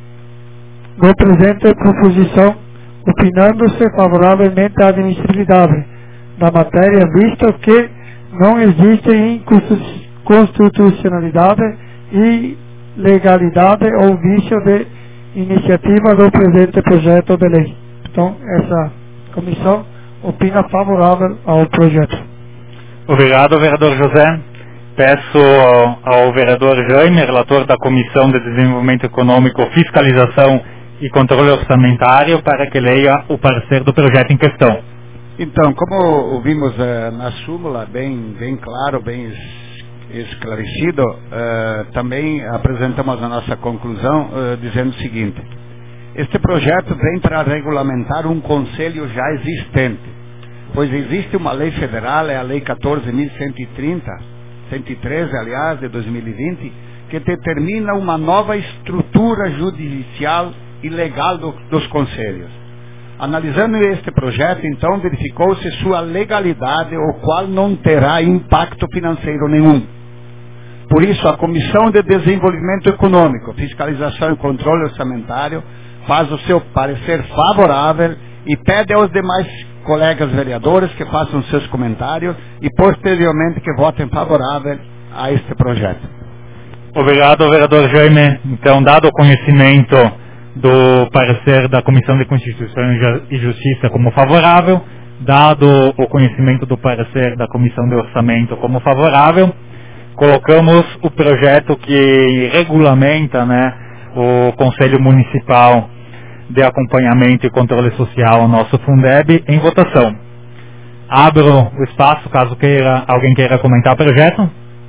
do presente proposição, opinando-se favoravelmente à admissibilidade da matéria, visto que não existe inconstitucionalidade e legalidade ou vício de iniciativa do presente projeto de lei. Então, essa comissão opina favorável ao projeto. Obrigado, vereador José. Peço ao vereador Jaime, relator da Comissão de Desenvolvimento Econômico, Fiscalização e Controle Orçamentário, para que leia o parecer do projeto em questão. Então, como ouvimos uh, na súmula, bem, bem claro, bem es, esclarecido, uh, também apresentamos a nossa conclusão uh, dizendo o seguinte: este projeto vem para regulamentar um conselho já existente, pois existe uma lei federal, é a Lei quatorze mil cento e trinta, cento e treze, aliás, de dois mil e vinte, que determina uma nova estrutura judicial e legal do, dos conselhos. Analisando este projeto, então, verificou-se sua legalidade, o qual não terá impacto financeiro nenhum. Por isso, a Comissão de Desenvolvimento Econômico, Fiscalização e Controle Orçamentário faz o seu parecer favorável e pede aos demais colegas vereadores que façam seus comentários e, posteriormente, que votem favorável a este projeto. Obrigado, vereador Jaime. Então, dado o conhecimento do parecer da Comissão de Constituição e Justiça como favorável, dado o conhecimento do parecer da Comissão de Orçamento como favorável, colocamos o projeto que regulamenta, né, o Conselho Municipal de Acompanhamento e Controle Social, o nosso Fundeb, em votação. Abro o espaço caso queira, alguém queira comentar o projeto.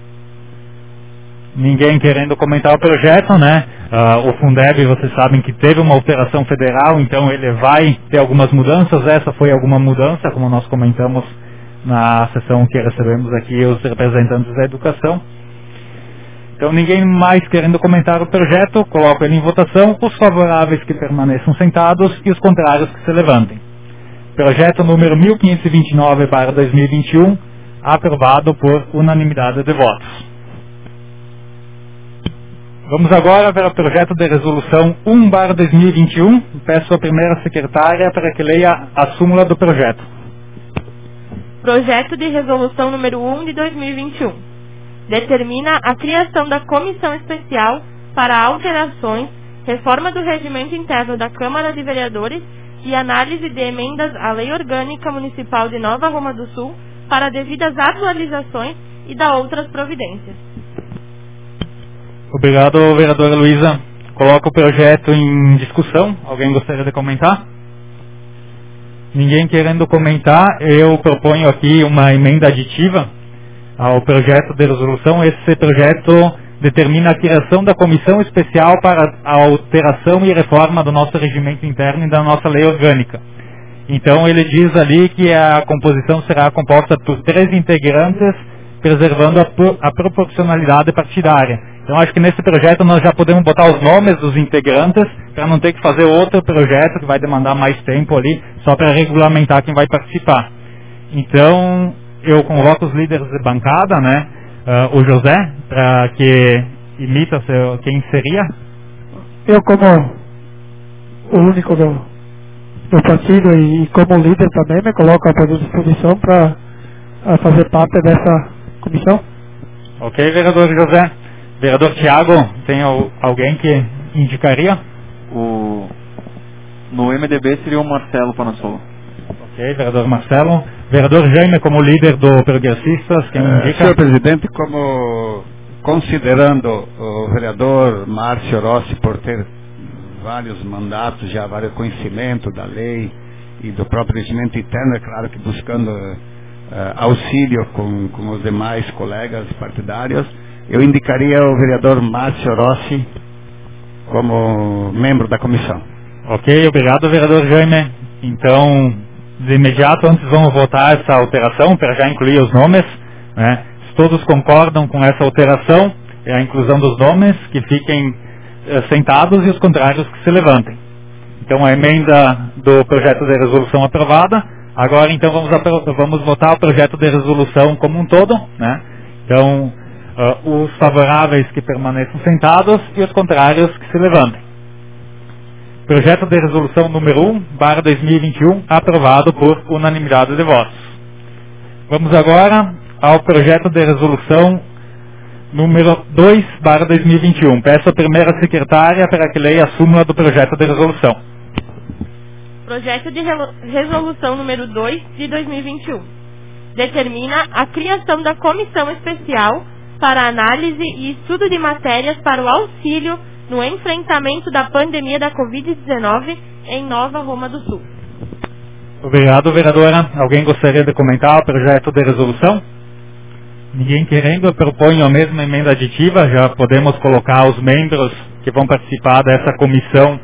Ninguém querendo comentar o projeto, né? Uh, o Fundeb, vocês sabem que teve uma alteração federal, então ele vai ter algumas mudanças. Essa foi alguma mudança, como nós comentamos na sessão que recebemos aqui os representantes da educação. Então, ninguém mais querendo comentar o projeto, coloco ele em votação. Os favoráveis que permaneçam sentados e os contrários que se levantem. Projeto número mil quinhentos e vinte e nove barra dois mil e vinte e um, aprovado por unanimidade de votos. Vamos agora para o projeto de resolução um barra dois mil e vinte e um. Peço à primeira secretária para que leia a súmula do projeto. Projeto de resolução número um de dois mil e vinte e um. Determina a criação da Comissão Especial para alterações, reforma do regimento interno da Câmara de Vereadores e análise de emendas à Lei Orgânica Municipal de Nova Roma do Sul para devidas atualizações e da outras providências. Obrigado, vereadora Luísa. Coloco o projeto em discussão. Alguém gostaria de comentar? Ninguém querendo comentar, eu proponho aqui uma emenda aditiva ao projeto de resolução. Esse projeto determina a criação da Comissão Especial para a alteração e reforma do nosso regimento interno e da nossa lei orgânica. Então ele diz ali que a composição será composta por três integrantes, preservando a, pro, a proporcionalidade partidária. Então acho que nesse projeto nós já podemos botar os nomes dos integrantes, para não ter que fazer outro projeto que vai demandar mais tempo ali, só para regulamentar quem vai participar. Então eu convoco os líderes de bancada, né, uh, o José, para que imita seu, quem seria. Eu, como o único do, do partido e como líder também, me coloco à sua disposição para fazer parte dessa comissão. Ok, vereador José. Vereador Tiago, tem alguém que indicaria? O, no M D B seria o Marcelo Panassolo. Ok, vereador Marcelo. Vereador Jaime, como líder do Progressistas, quem uh, indica? Senhor presidente, como considerando o vereador Márcio Rossi por ter vários mandatos, já vários conhecimentos da lei e do próprio regimento interno, é claro que buscando uh, auxílio com, com os demais colegas partidários, eu indicaria o vereador Márcio Rossi como membro da comissão. Ok, obrigado, vereador Jaime. Então, de imediato, antes vamos votar essa alteração, para já incluir os nomes, né? Se todos concordam com essa alteração, é a inclusão dos nomes, que fiquem eh, sentados, e os contrários que se levantem. Então, a emenda do projeto de resolução aprovada. Agora, então, vamos, vamos votar o projeto de resolução como um todo, né? Então, Uh, os favoráveis que permaneçam sentados e os contrários que se levantem. Projeto de resolução número um, barra dois mil e vinte e um, aprovado por unanimidade de votos. Vamos agora ao projeto de resolução número dois, barra dois mil e vinte e um. Peço a primeira secretária para que leia a súmula do projeto de resolução. Projeto de resolução número dois de dois mil e vinte e um. Determina a criação da comissão especial para análise e estudo de matérias para o auxílio no enfrentamento da pandemia da covid dezenove em Nova Roma do Sul. Obrigado, vereadora. Alguém gostaria de comentar o projeto de resolução? Ninguém querendo, eu proponho a mesma emenda aditiva. Já podemos colocar os membros que vão participar dessa comissão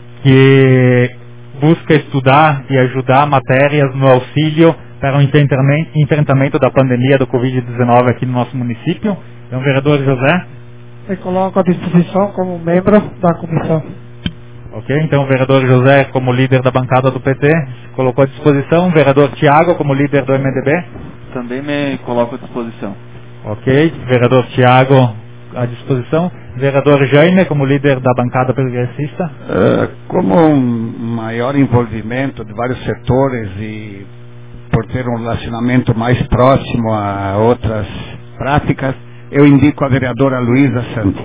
que busca estudar e ajudar matérias no auxílio para o enfrentamento da pandemia do covid dezenove aqui no nosso município. Então, vereador José. Me coloco à disposição como membro da comissão. Ok, então o vereador José, como líder da bancada do P T, se colocou à disposição. Vereador Tiago, como líder do M D B. Também me coloco à disposição. Ok, vereador Tiago à disposição. Vereador Jaime, como líder da bancada progressista. Uh, como um maior envolvimento de vários setores e por ter um relacionamento mais próximo a outras práticas, eu indico a vereadora Luísa Santi.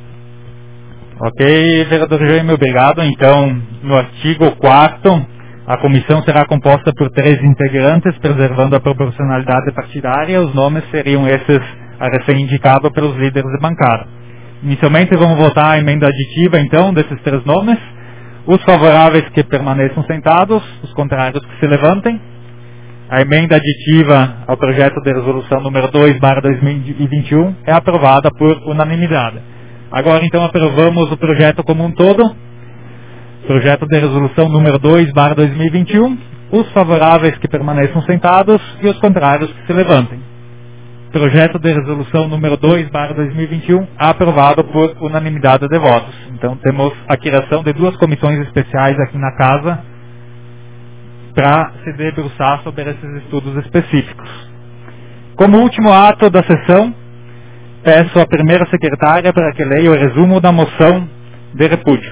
Ok, vereador Jaime, obrigado. Então, no artigo quarto, a comissão será composta por três integrantes, preservando a proporcionalidade partidária. Os nomes seriam esses a recém-indicado pelos líderes de bancada. Inicialmente, vamos votar a emenda aditiva, então, desses três nomes. Os favoráveis que permaneçam sentados, os contrários que se levantem. A emenda aditiva ao projeto de resolução número dois, barra dois mil e vinte e um é aprovada por unanimidade. Agora, então, aprovamos o projeto como um todo. Projeto de resolução número dois, barra dois mil e vinte e um. Os favoráveis que permaneçam sentados e os contrários que se levantem. Projeto de resolução número dois, barra dois mil e vinte e um, aprovado por unanimidade de votos. Então, temos a criação de duas comissões especiais aqui na casa para se debruçar sobre esses estudos específicos. Como último ato da sessão, peço à primeira secretária para que leia o resumo da moção de repúdio.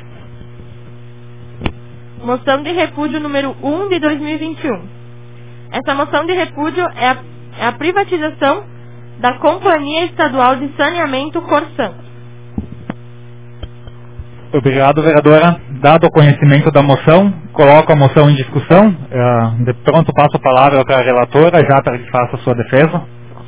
Moção de repúdio número um de dois mil e vinte e um. Essa moção de repúdio é a, é a privatização da Companhia Estadual de Saneamento Corsan. Obrigado, vereadora. Dado o conhecimento da moção, coloco a moção em discussão. Uh, de pronto passo a palavra para a relatora, já para que faça a sua defesa.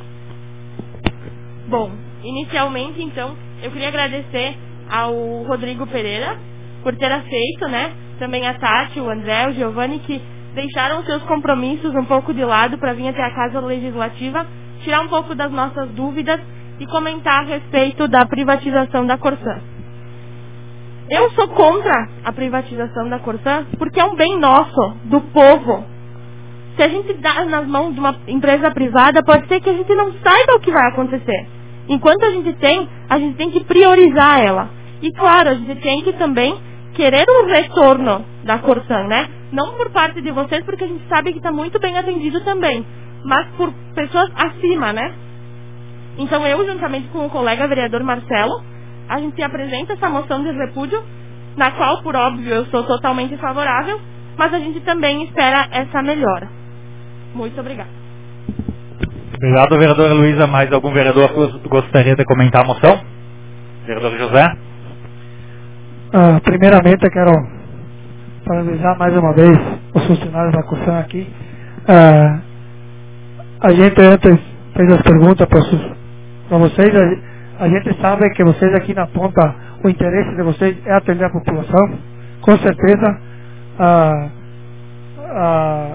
Bom, inicialmente, então, eu queria agradecer ao Rodrigo Pereira por ter aceito, né? Também a Tati, o André, o Giovanni, que deixaram seus compromissos um pouco de lado para vir até a Casa Legislativa, tirar um pouco das nossas dúvidas e comentar a respeito da privatização da Corsan. eu sou contra a privatização da Corsã porque é um bem nosso, do povo. Se a gente dá nas mãos de uma empresa privada, pode ser que a gente não saiba o que vai acontecer. Enquanto a gente tem, a gente tem que priorizar ela. E claro, a gente tem que também querer um retorno da Corsã, né? Não por parte de vocês, porque a gente sabe que está muito bem atendido também, mas por pessoas acima, né? Então eu, juntamente com o colega vereador Marcelo, a gente apresenta essa moção de repúdio, na qual, por óbvio, eu sou totalmente favorável, mas a gente também espera essa melhora. Muito obrigada. Obrigado, vereadora Luísa. Mais algum vereador que gostaria de comentar a moção? Vereador José? Uh, primeiramente, eu quero parabenizar mais uma vez os funcionários da Corsã aqui. Uh, a gente antes fez as perguntas para vocês. A, a gente sabe que vocês aqui na ponta, o interesse de vocês é atender a população. Com certeza, uh, uh,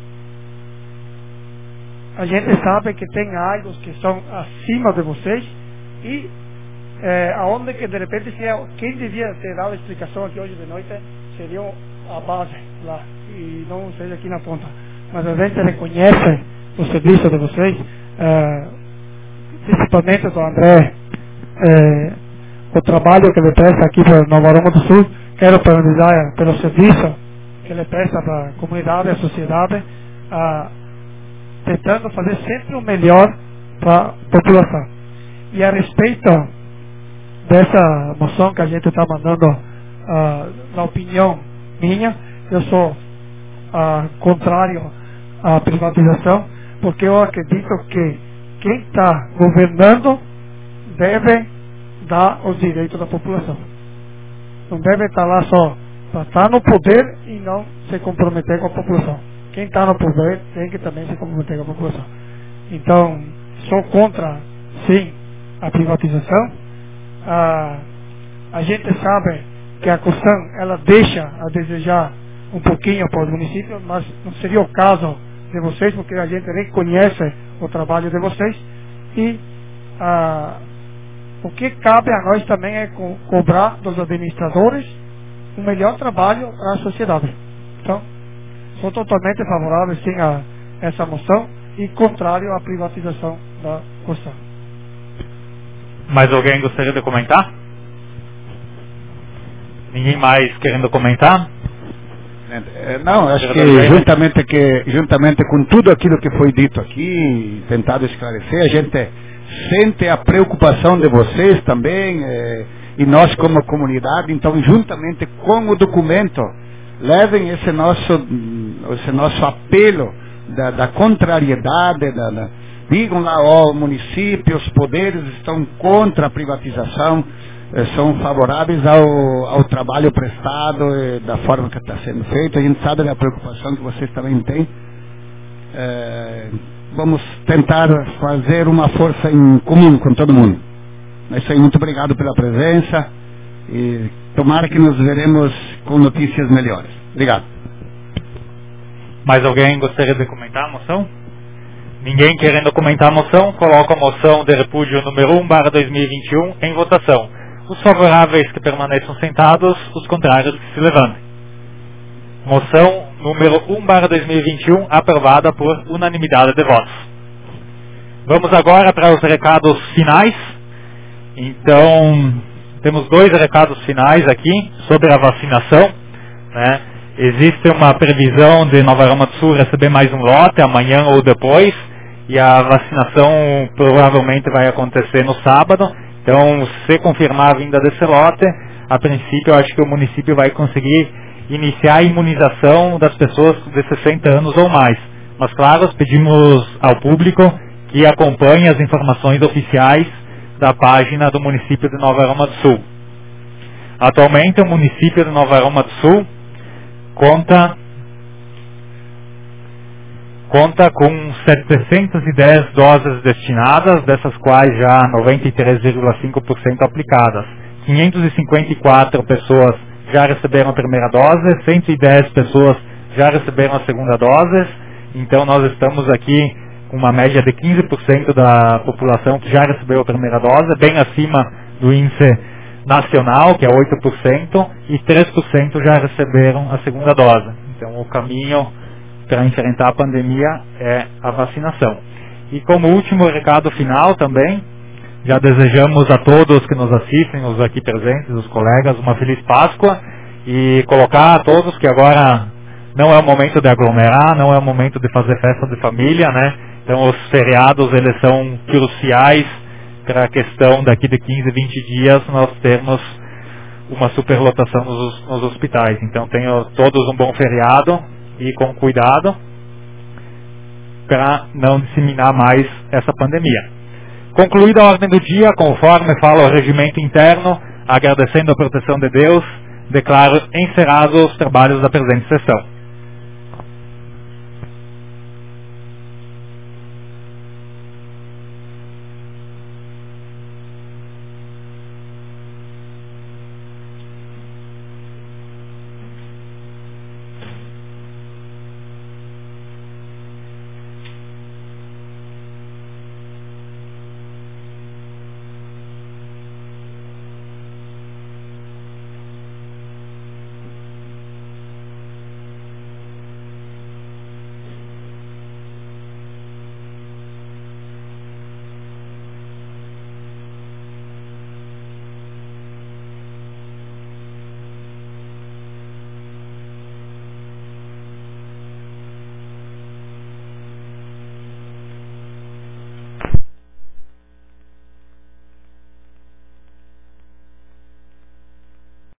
a gente sabe que tem áreas que são acima de vocês e É, aonde que de repente se é, quem devia ter dado a explicação aqui hoje de noite seria a base lá e não seja aqui na ponta, mas a gente reconhece o serviço de vocês, é, principalmente do André, é, o trabalho que ele presta aqui para Nova Aroma do Sul. Quero parabenizar pelo serviço que ele presta para a comunidade e a sociedade, a, tentando fazer sempre o melhor para a população. E a respeito dessa moção que a gente está mandando, uh, na opinião minha, eu sou uh, contrário à privatização, porque eu acredito que quem está governando deve dar os direitos da população. Não deve estar lá só para estar no poder e não se comprometer com a população. Quem está no poder tem que também se comprometer com a população. Então, sou contra, sim, a privatização. Ah, a gente sabe que a Corsã ela deixa a desejar um pouquinho para os municípios, mas não seria o caso de vocês, porque a gente reconhece o trabalho de vocês e ah, o que cabe a nós também é co cobrar dos administradores o melhor trabalho à sociedade. Então, sou totalmente favorável sim a essa moção e contrário à privatização da Corsã. Mais alguém gostaria de comentar? Ninguém mais querendo comentar? Não, acho que juntamente, que juntamente com tudo aquilo que foi dito aqui, tentado esclarecer, a gente sente a preocupação de vocês também, eh, e nós como comunidade. Então, juntamente com o documento, levem esse nosso, esse nosso apelo da, da contrariedade, da, da digam lá, ó, o município, os poderes estão contra a privatização, eh, são favoráveis ao, ao trabalho prestado, eh, da forma que está sendo feito. A gente sabe da preocupação que vocês também têm. Eh, vamos tentar fazer uma força em comum com todo mundo. É isso aí, muito obrigado pela presença e tomara que nos veremos com notícias melhores. Obrigado. Mais alguém gostaria de comentar a moção? Ninguém querendo comentar a moção, coloco a moção de repúdio número um barra dois mil e vinte e um em votação. Os favoráveis que permaneçam sentados, os contrários que se levantem. Moção número um barra dois mil e vinte e um aprovada por unanimidade de votos. Vamos agora para os recados finais. Então, temos dois recados finais aqui sobre a vacinação, né? Existe uma previsão de Nova Aroma do Sul receber mais um lote amanhã ou depois, e a vacinação provavelmente vai acontecer no sábado. Então, se confirmar a vinda desse lote, a princípio eu acho que o município vai conseguir iniciar a imunização das pessoas de sessenta anos ou mais. Mas claro, pedimos ao público que acompanhe as informações oficiais da página do município de Nova Aroma do Sul. Atualmente o município de Nova Aroma do Sul conta conta com setecentas e dez doses destinadas, dessas quais já noventa e três vírgula cinco por cento aplicadas. quinhentas e cinquenta e quatro pessoas já receberam a primeira dose, cento e dez pessoas já receberam a segunda dose. Então nós estamos aqui com uma média de quinze por cento da população que já recebeu a primeira dose, bem acima do índice nacional, que é oito por cento, e três por cento já receberam a segunda dose. Então o caminho para enfrentar a pandemia é a vacinação. E como último recado final também, já desejamos a todos que nos assistem, os aqui presentes, os colegas, uma feliz Páscoa, e colocar a todos que agora não é o momento de aglomerar, não é o momento de fazer festa de família, né? Então os feriados, eles são cruciais para a questão daqui de quinze, vinte dias nós termos uma superlotação nos, nos hospitais. Então tenham todos um bom feriado e com cuidado para não disseminar mais essa pandemia. Concluída a ordem do dia, conforme fala o regimento interno, agradecendo a proteção de Deus, declaro encerrados os trabalhos da presente sessão.